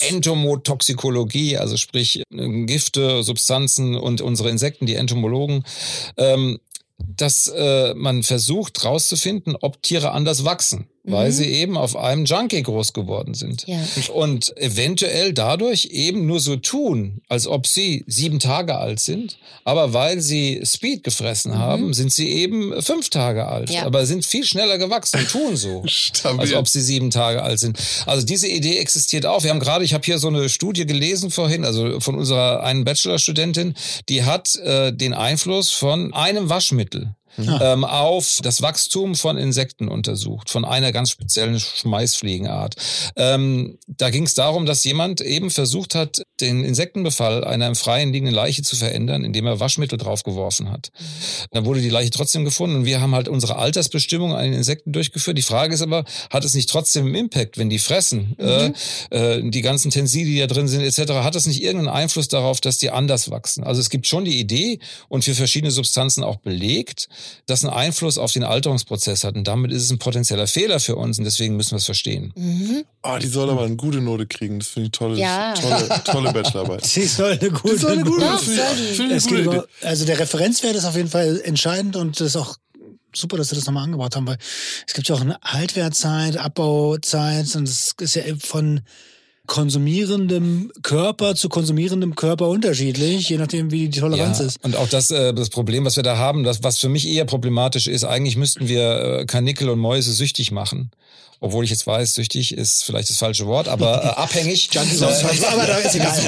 Entomotoxikologie, also sprich Gifte, Substanzen und unsere Insekten, die Entomologen. Ähm, dass äh, man versucht rauszufinden, ob Tiere anders wachsen, mhm. weil sie eben auf einem Junkie groß geworden sind. Ja. Und eventuell dadurch eben nur so tun, als ob sie sieben Tage alt sind, aber weil sie Speed gefressen mhm. haben, sind sie eben fünf Tage alt, ja. aber sind viel schneller gewachsen und tun so, Stabil. als ob sie sieben Tage alt sind. Also diese Idee existiert auch. Wir haben gerade, ich habe hier so eine Studie gelesen vorhin, also von unserer einen Bachelorstudentin, die hat äh, den Einfluss von einem Waschmittel Ja. Ähm, auf das Wachstum von Insekten untersucht, von einer ganz speziellen Schmeißfliegenart. Ähm, da ging es darum, dass jemand eben versucht hat, den Insektenbefall einer im Freien liegenden Leiche zu verändern, indem er Waschmittel draufgeworfen hat. Mhm. Dann wurde die Leiche trotzdem gefunden und wir haben halt unsere Altersbestimmung an den Insekten durchgeführt. Die Frage ist aber, hat es nicht trotzdem einen Impact, wenn die fressen, mhm. äh, die ganzen Tenside, die da drin sind et cetera, hat es nicht irgendeinen Einfluss darauf, dass die anders wachsen? Also es gibt schon die Idee und für verschiedene Substanzen auch belegt, das einen Einfluss auf den Alterungsprozess hat. Und damit ist es ein potenzieller Fehler für uns und deswegen müssen wir es verstehen. Mhm. Ah, die soll aber eine gute Note kriegen. Das finde ich tolle, ja. tolle, tolle Bachelorarbeit. Sie soll eine gute, die soll eine gute Note. Note. Find, find es gute über, also der Referenzwert ist auf jeden Fall entscheidend und das ist auch super, dass Sie das nochmal angebracht haben, weil es gibt ja auch eine Haltwertzeit, Abbauzeit und es ist ja von konsumierendem Körper zu konsumierendem Körper unterschiedlich, je nachdem, wie die Toleranz ja, ist. Und auch das, äh, das Problem, was wir da haben, das, was für mich eher problematisch ist, eigentlich müssten wir äh, Karnickel und Mäuse süchtig machen. Obwohl ich jetzt weiß, süchtig ist vielleicht das falsche Wort, aber äh, abhängig. äh, aber da ist egal.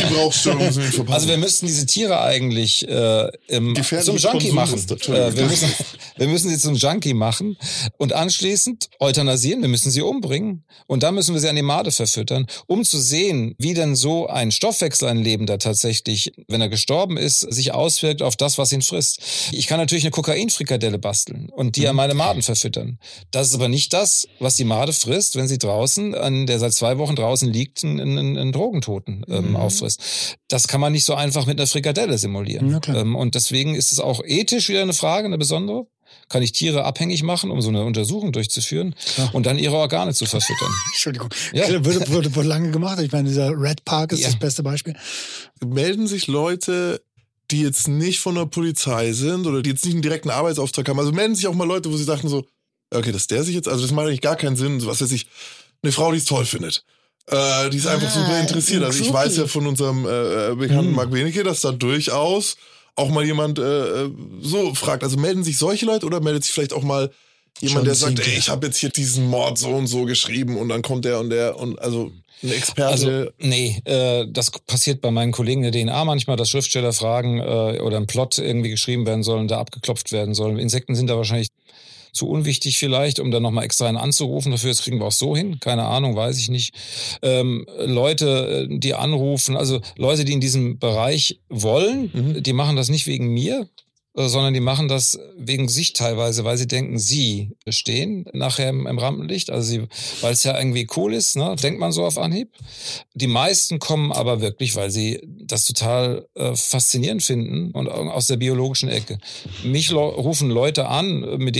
Also wir müssten diese Tiere eigentlich äh, im, zum Junkie machen. Äh, wir, müssen, wir müssen sie zum Junkie machen und anschließend euthanasieren. Wir müssen sie umbringen und dann müssen wir sie an die Made verfüttern, um zu sehen, wie denn so ein Stoffwechsel, ein Lebender tatsächlich, wenn er gestorben ist, sich auswirkt auf das, was ihn frisst. Ich kann natürlich eine Kokainfrikadelle basteln und die an meine Maden verfüttern. Das ist aber nicht das, was die Made frisst, wenn sie draußen, an der seit zwei Wochen draußen liegt, einen, einen, einen Drogentoten ähm, mhm. auffrisst. Das kann man nicht so einfach mit einer Frikadelle simulieren. Ähm, und deswegen ist es auch ethisch wieder eine Frage, eine besondere. Kann ich Tiere abhängig machen, um so eine Untersuchung durchzuführen ja. und dann ihre Organe zu verfüttern? Entschuldigung. Ja. Wurde, wurde, wurde lange gemacht. Ich meine, dieser Red Park ist ja. das beste Beispiel. Melden sich Leute, die jetzt nicht von der Polizei sind oder die jetzt nicht einen direkten Arbeitsauftrag haben. Also melden sich auch mal Leute, wo sie dachten so, okay, dass der sich jetzt, also das macht eigentlich gar keinen Sinn, was weiß ich, eine Frau, die es toll findet. Äh, die ist einfach ah, super interessiert. Also ich weiß ja von unserem äh, bekannten hm. Marc Benecke, dass da durchaus auch mal jemand äh, so fragt. Also melden sich solche Leute oder meldet sich vielleicht auch mal jemand, Schon der sagt, ey, ich habe jetzt hier diesen Mord so und so geschrieben und dann kommt der und der und also ein Experte. Also, nee, äh, das passiert bei meinen Kollegen in der D N A manchmal, dass Schriftsteller fragen äh, oder ein Plot irgendwie geschrieben werden soll und da abgeklopft werden soll. Insekten sind da wahrscheinlich zu unwichtig vielleicht, um dann nochmal extra einen anzurufen. Dafür, das kriegen wir auch so hin. Keine Ahnung, weiß ich nicht. Ähm, Leute, die anrufen, also Leute, die in diesem Bereich wollen, mhm. die machen das nicht wegen mir, sondern die machen das wegen sich teilweise, weil sie denken, sie stehen nachher im, im Rampenlicht, also sie, weil es ja irgendwie cool ist, ne? Denkt man so auf Anhieb. Die meisten kommen aber wirklich, weil sie das total äh, faszinierend finden und aus der biologischen Ecke. Mich lo- rufen Leute an, mit denen ich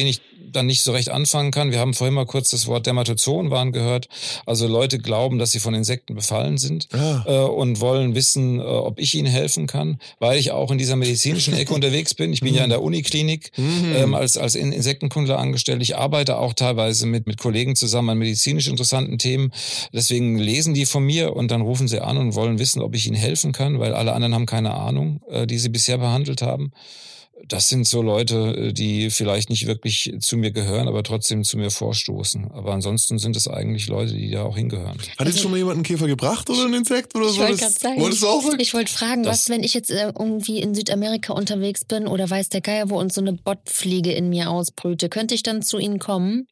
dann nicht so recht anfangen kann. Wir haben vorhin mal kurz das Wort Dermatozoonwahn gehört. Also Leute glauben, dass sie von Insekten befallen sind Ah. äh, und wollen wissen, äh, ob ich ihnen helfen kann, weil ich auch in dieser medizinischen Ecke unterwegs bin. Ich bin ja in der Uniklinik Mhm. ähm, als, als In- Insektenkundler angestellt. Ich arbeite auch teilweise mit, mit Kollegen zusammen an medizinisch interessanten Themen. Deswegen lesen die von mir und dann rufen sie an und wollen wissen, ob ich ihnen helfen kann, weil alle anderen haben keine Ahnung, äh, die sie bisher behandelt haben. Das sind so Leute, die vielleicht nicht wirklich zu mir gehören, aber trotzdem zu mir vorstoßen. Aber ansonsten sind es eigentlich Leute, die da auch hingehören. Hat jetzt schon mal jemand einen Käfer gebracht oder ein Insekt oder Ich so? wollte Das- gerade sagen, Wolltest du auch sagen? ich wollte fragen, Das- was, wenn ich jetzt äh, irgendwie in Südamerika unterwegs bin oder weiß der Geier wo und so eine Bottfliege in mir ausbrüte, könnte ich dann zu Ihnen kommen?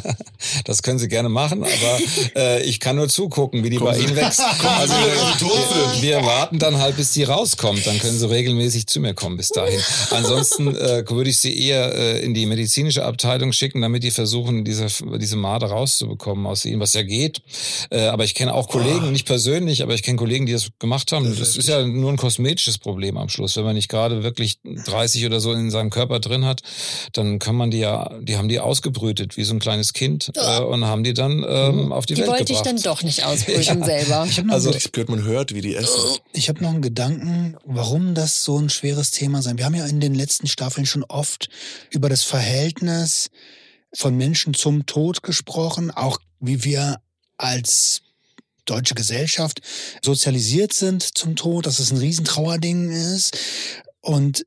Das können Sie gerne machen, aber äh, ich kann nur zugucken, wie die bei Ihnen wächst. Also wir, wir warten dann halt, bis die rauskommt. Dann können Sie regelmäßig zu mir kommen bis dahin. Ansonsten äh, würde ich Sie eher äh, in die medizinische Abteilung schicken, damit die versuchen, diese, diese Made rauszubekommen aus Ihnen, was ja geht. Äh, aber ich kenne auch Kollegen, nicht persönlich, aber ich kenne Kollegen, die das gemacht haben. Das ist ja nur ein kosmetisches Problem am Schluss. Wenn man nicht gerade wirklich dreißig oder so in seinem Körper drin hat, dann kann man die ja, die haben die ausgebrütet, wie so ein kleines Kind äh, und haben die dann ähm, auf die, Die Welt wollte ich gebracht. dann doch nicht ausbrüten selber. Ich habe noch, Also- also, Ich gehört, man hört, wie die essen. ich hab noch einen Gedanken, warum das so ein schweres Thema sein. Wir haben ja in den letzten Staffeln schon oft über das Verhältnis von Menschen zum Tod gesprochen, auch wie wir als deutsche Gesellschaft sozialisiert sind zum Tod, dass es ein Riesentrauerding ist und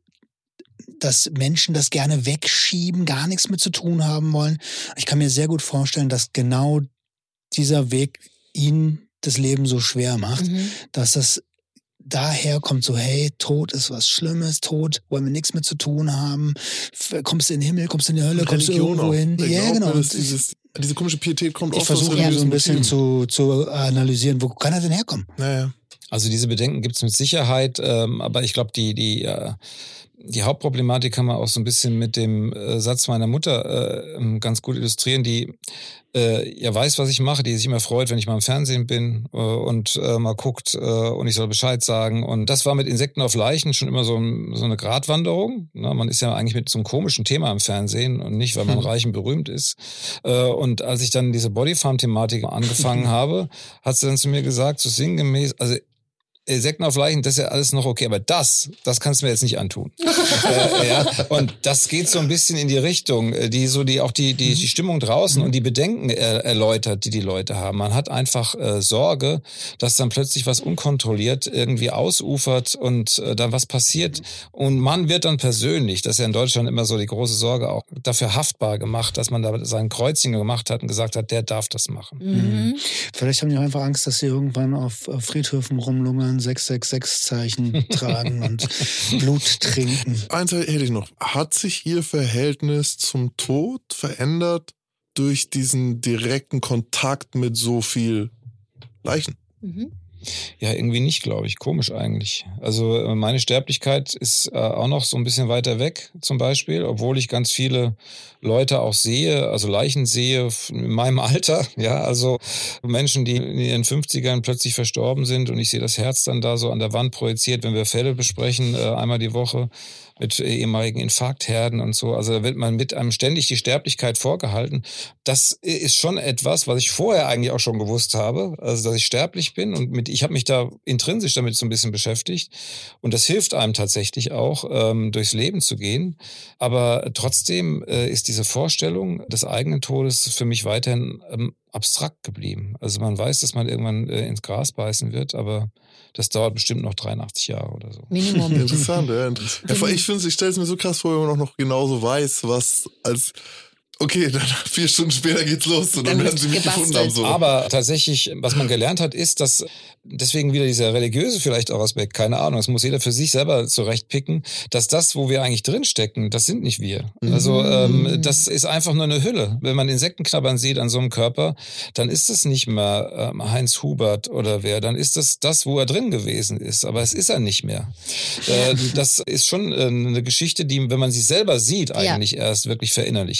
dass Menschen das gerne wegschieben, gar nichts mit zu tun haben wollen. Ich kann mir sehr gut vorstellen, dass genau dieser Weg ihnen das Leben so schwer macht, Mhm. dass das daher kommt so, hey, Tod ist was Schlimmes, Tod wollen wir nichts mit zu tun haben, F- kommst du in den Himmel, kommst du in die Hölle, kommst du Religion irgendwo auch. hin. Ich Ja, glaub, genau. dass Und ich Dieses, diese komische Pietät kommt ich oft aus versuche ja so religiösen ein bisschen Motiven. zu, zu analysieren, wo kann er denn herkommen? Naja. Also diese Bedenken gibt es mit Sicherheit, ähm, aber ich glaube, die, die, äh, die Hauptproblematik kann man auch so ein bisschen mit dem äh, Satz meiner Mutter äh, ganz gut illustrieren, die äh, ja weiß, was ich mache, die sich immer freut, wenn ich mal im Fernsehen bin äh, und äh, mal guckt äh, und ich soll Bescheid sagen. Und das war mit Insekten auf Leichen schon immer so, ein, so eine Gratwanderung. Na, man ist ja eigentlich mit so einem komischen Thema im Fernsehen und nicht, weil man Hm. reich und berühmt ist. Äh, und als ich dann diese Bodyfarm-Thematik angefangen habe, hat sie dann zu mir gesagt, so sinngemäß, also Insekten auf Leichen, das ist ja alles noch okay, aber das, das kannst du mir jetzt nicht antun. äh, ja, und das geht so ein bisschen in die Richtung, äh, die so die auch die die, die Stimmung draußen und die Bedenken er, erläutert, die die Leute haben. Man hat einfach äh, Sorge, dass dann plötzlich was unkontrolliert irgendwie ausufert und äh, dann was passiert und man wird dann persönlich, das ist ja in Deutschland immer so die große Sorge auch, dafür haftbar gemacht, dass man da sein Kreuzchen gemacht hat und gesagt hat, der darf das machen. Mhm. Vielleicht haben die auch einfach Angst, dass sie irgendwann auf äh, Friedhöfen rumlungern, sechs sechs sechs Zeichen tragen und Blut trinken. Eins hätte ich noch. Hat sich Ihr Verhältnis zum Tod verändert durch diesen direkten Kontakt mit so viel Leichen? Mhm. Ja, irgendwie nicht, glaube ich. Komisch eigentlich. Also äh, meine Sterblichkeit ist äh, auch noch so ein bisschen weiter weg zum Beispiel, obwohl ich ganz viele Leute auch sehe, also Leichen sehe f- in meinem Alter, ja, also Menschen, die in ihren fünfzigern plötzlich verstorben sind und ich sehe das Herz dann da so an der Wand projiziert, wenn wir Fälle besprechen, äh, einmal die Woche mit ehemaligen Infarktherden und so. Also da wird man mit einem ständig die Sterblichkeit vorgehalten. Das ist schon etwas, was ich vorher eigentlich auch schon gewusst habe, also dass ich sterblich bin und mit ich habe mich da intrinsisch damit so ein bisschen beschäftigt und das hilft einem tatsächlich auch, ähm, durchs Leben zu gehen. Aber trotzdem äh, ist diese Vorstellung des eigenen Todes für mich weiterhin ähm, abstrakt geblieben. Also man weiß, dass man irgendwann äh, ins Gras beißen wird, aber das dauert bestimmt noch dreiundachtzig Jahre oder so. Minimum. Interessant, ja. Interessant. Ja, vor- ich finde, ich stelle es mir so krass vor, wenn man auch noch genauso weiß, was als okay, dann vier Stunden später geht's los und dann, Dann werden sie mich gebastelt. gefunden haben. So. Aber tatsächlich, was man gelernt hat, ist, dass deswegen wieder dieser religiöse vielleicht auch Aspekt, keine Ahnung, das muss jeder für sich selber zurechtpicken, dass das, wo wir eigentlich drinstecken, das sind nicht wir. Also ähm, das ist einfach nur eine Hülle. Wenn man Insektenknabbern sieht an so einem Körper, dann ist es nicht mehr ähm, Heinz Hubert oder wer, dann ist das das, wo er drin gewesen ist. Aber es ist er nicht mehr. Äh, das ist schon äh, eine Geschichte, die, wenn man sie selber sieht, eigentlich erst wirklich verinnerlichen kann. Ich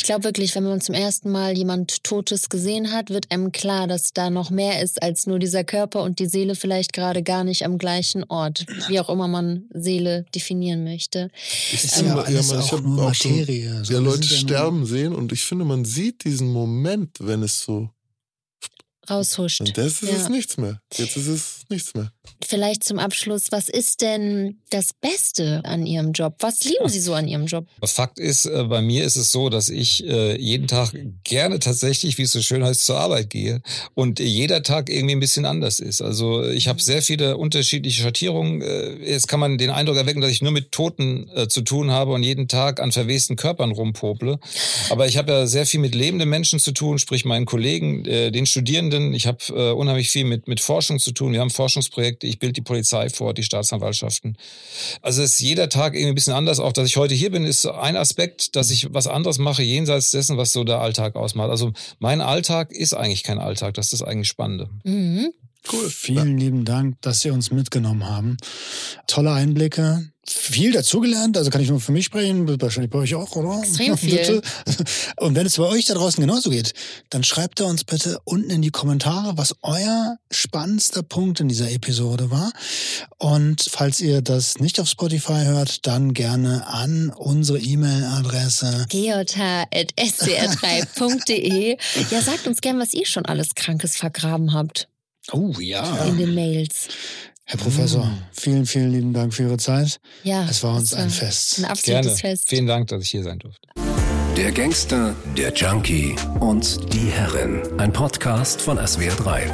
glaube wirklich, wenn man zum ersten Mal jemand Totes gesehen hat, wird einem klar, dass da noch mehr ist als nur dieser Körper und die Seele vielleicht gerade gar nicht am gleichen Ort. Wie auch immer man Seele definieren möchte. Ich Ist finde, ja ja, alles man, ich auch habe nur auch schon, Materie. So, ja, wir Leute sind ja nur- sterben sehen und ich finde, man sieht diesen Moment, wenn es so, Raushuscht. und das ist Ja. es nichts mehr. Jetzt ist es nichts mehr. Vielleicht zum Abschluss, was ist denn das Beste an Ihrem Job? Was lieben Sie so an Ihrem Job? Fakt ist, äh, bei mir ist es so, dass ich äh, jeden Tag gerne tatsächlich, wie es so schön heißt, zur Arbeit gehe und jeder Tag irgendwie ein bisschen anders ist. Also ich habe sehr viele unterschiedliche Schattierungen. Äh, Jetzt kann man den Eindruck erwecken, dass ich nur mit Toten äh, zu tun habe und jeden Tag an verwesten Körpern rumpople. Aber ich habe ja sehr viel mit lebenden Menschen zu tun, sprich meinen Kollegen, äh, den Studierenden. Ich habe äh, unheimlich viel mit, mit Forschung zu tun. Wir haben Forschungsprojekte. Ich bilde die Polizei vor, die Staatsanwaltschaften. Also es ist jeder Tag irgendwie ein bisschen anders. Auch, dass ich heute hier bin, ist ein Aspekt, dass ich was anderes mache, jenseits dessen, was so der Alltag ausmacht. Also mein Alltag ist eigentlich kein Alltag. Das ist das eigentlich Spannende. Mhm. Cool. Vielen lieben Dank, dass Sie uns mitgenommen haben. Tolle Einblicke. Viel dazugelernt, also kann ich nur für mich sprechen, wahrscheinlich bei euch auch, oder? Extrem viel. Bitte. Und wenn es bei euch da draußen genauso geht, dann schreibt ihr uns bitte unten in die Kommentare, was euer spannendster Punkt in dieser Episode war. Und falls ihr das nicht auf Spotify hört, dann gerne an unsere E-Mail-Adresse g j h at s w r drei punkt d e. Ja, sagt uns gern, was ihr schon alles Krankes vergraben habt Oh ja. in den Mails. Herr Professor, vielen, vielen lieben Dank für Ihre Zeit. Ja, Es war uns das ein Fest. Ein absolutes Gerne. Fest. Vielen Dank, dass ich hier sein durfte. Der Gangster, der Junkie und die Herrin. Ein Podcast von S W R drei.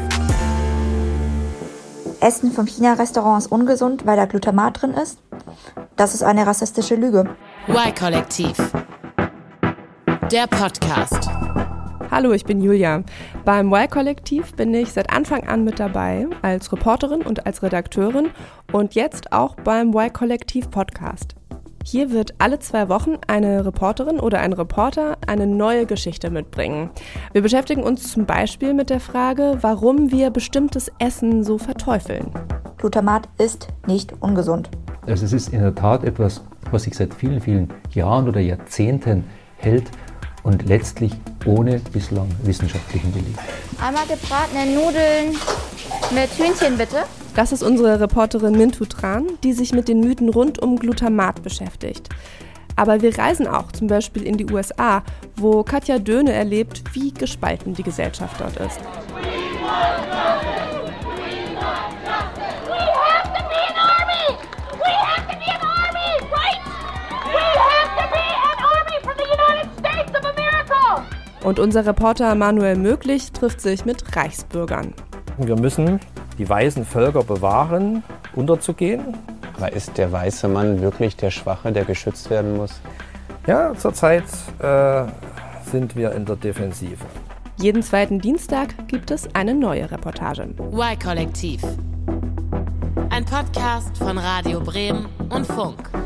Essen vom China-Restaurant ist ungesund, weil da Glutamat drin ist. Das ist eine rassistische Lüge. Y-Kollektiv. Der Podcast. Hallo, ich bin Julia. Beim Y-Kollektiv bin ich seit Anfang an mit dabei, als Reporterin und als Redakteurin und jetzt auch beim Y-Kollektiv-Podcast. Hier wird alle zwei Wochen eine Reporterin oder ein Reporter eine neue Geschichte mitbringen. Wir beschäftigen uns zum Beispiel mit der Frage, warum wir bestimmtes Essen so verteufeln. Glutamat ist nicht ungesund. Also es ist in der Tat etwas, was sich seit vielen, vielen Jahren oder Jahrzehnten hält und letztlich ohne bislang wissenschaftlichen Beleg. Einmal gebratene Nudeln mit Hühnchen, bitte. Das ist unsere Reporterin Mintu Tran, die sich mit den Mythen rund um Glutamat beschäftigt. Aber wir reisen auch zum Beispiel in die U S A, wo Katja Döhne erlebt, wie gespalten die Gesellschaft dort ist. Und unser Reporter Manuel Möglich trifft sich mit Reichsbürgern. Wir müssen die weißen Völker bewahren, unterzugehen. Aber ist der weiße Mann wirklich der Schwache, der geschützt werden muss? Ja, zurzeit äh, sind wir in der Defensive. Jeden zweiten Dienstag gibt es eine neue Reportage. Y-Kollektiv. Ein Podcast von Radio Bremen und Funk.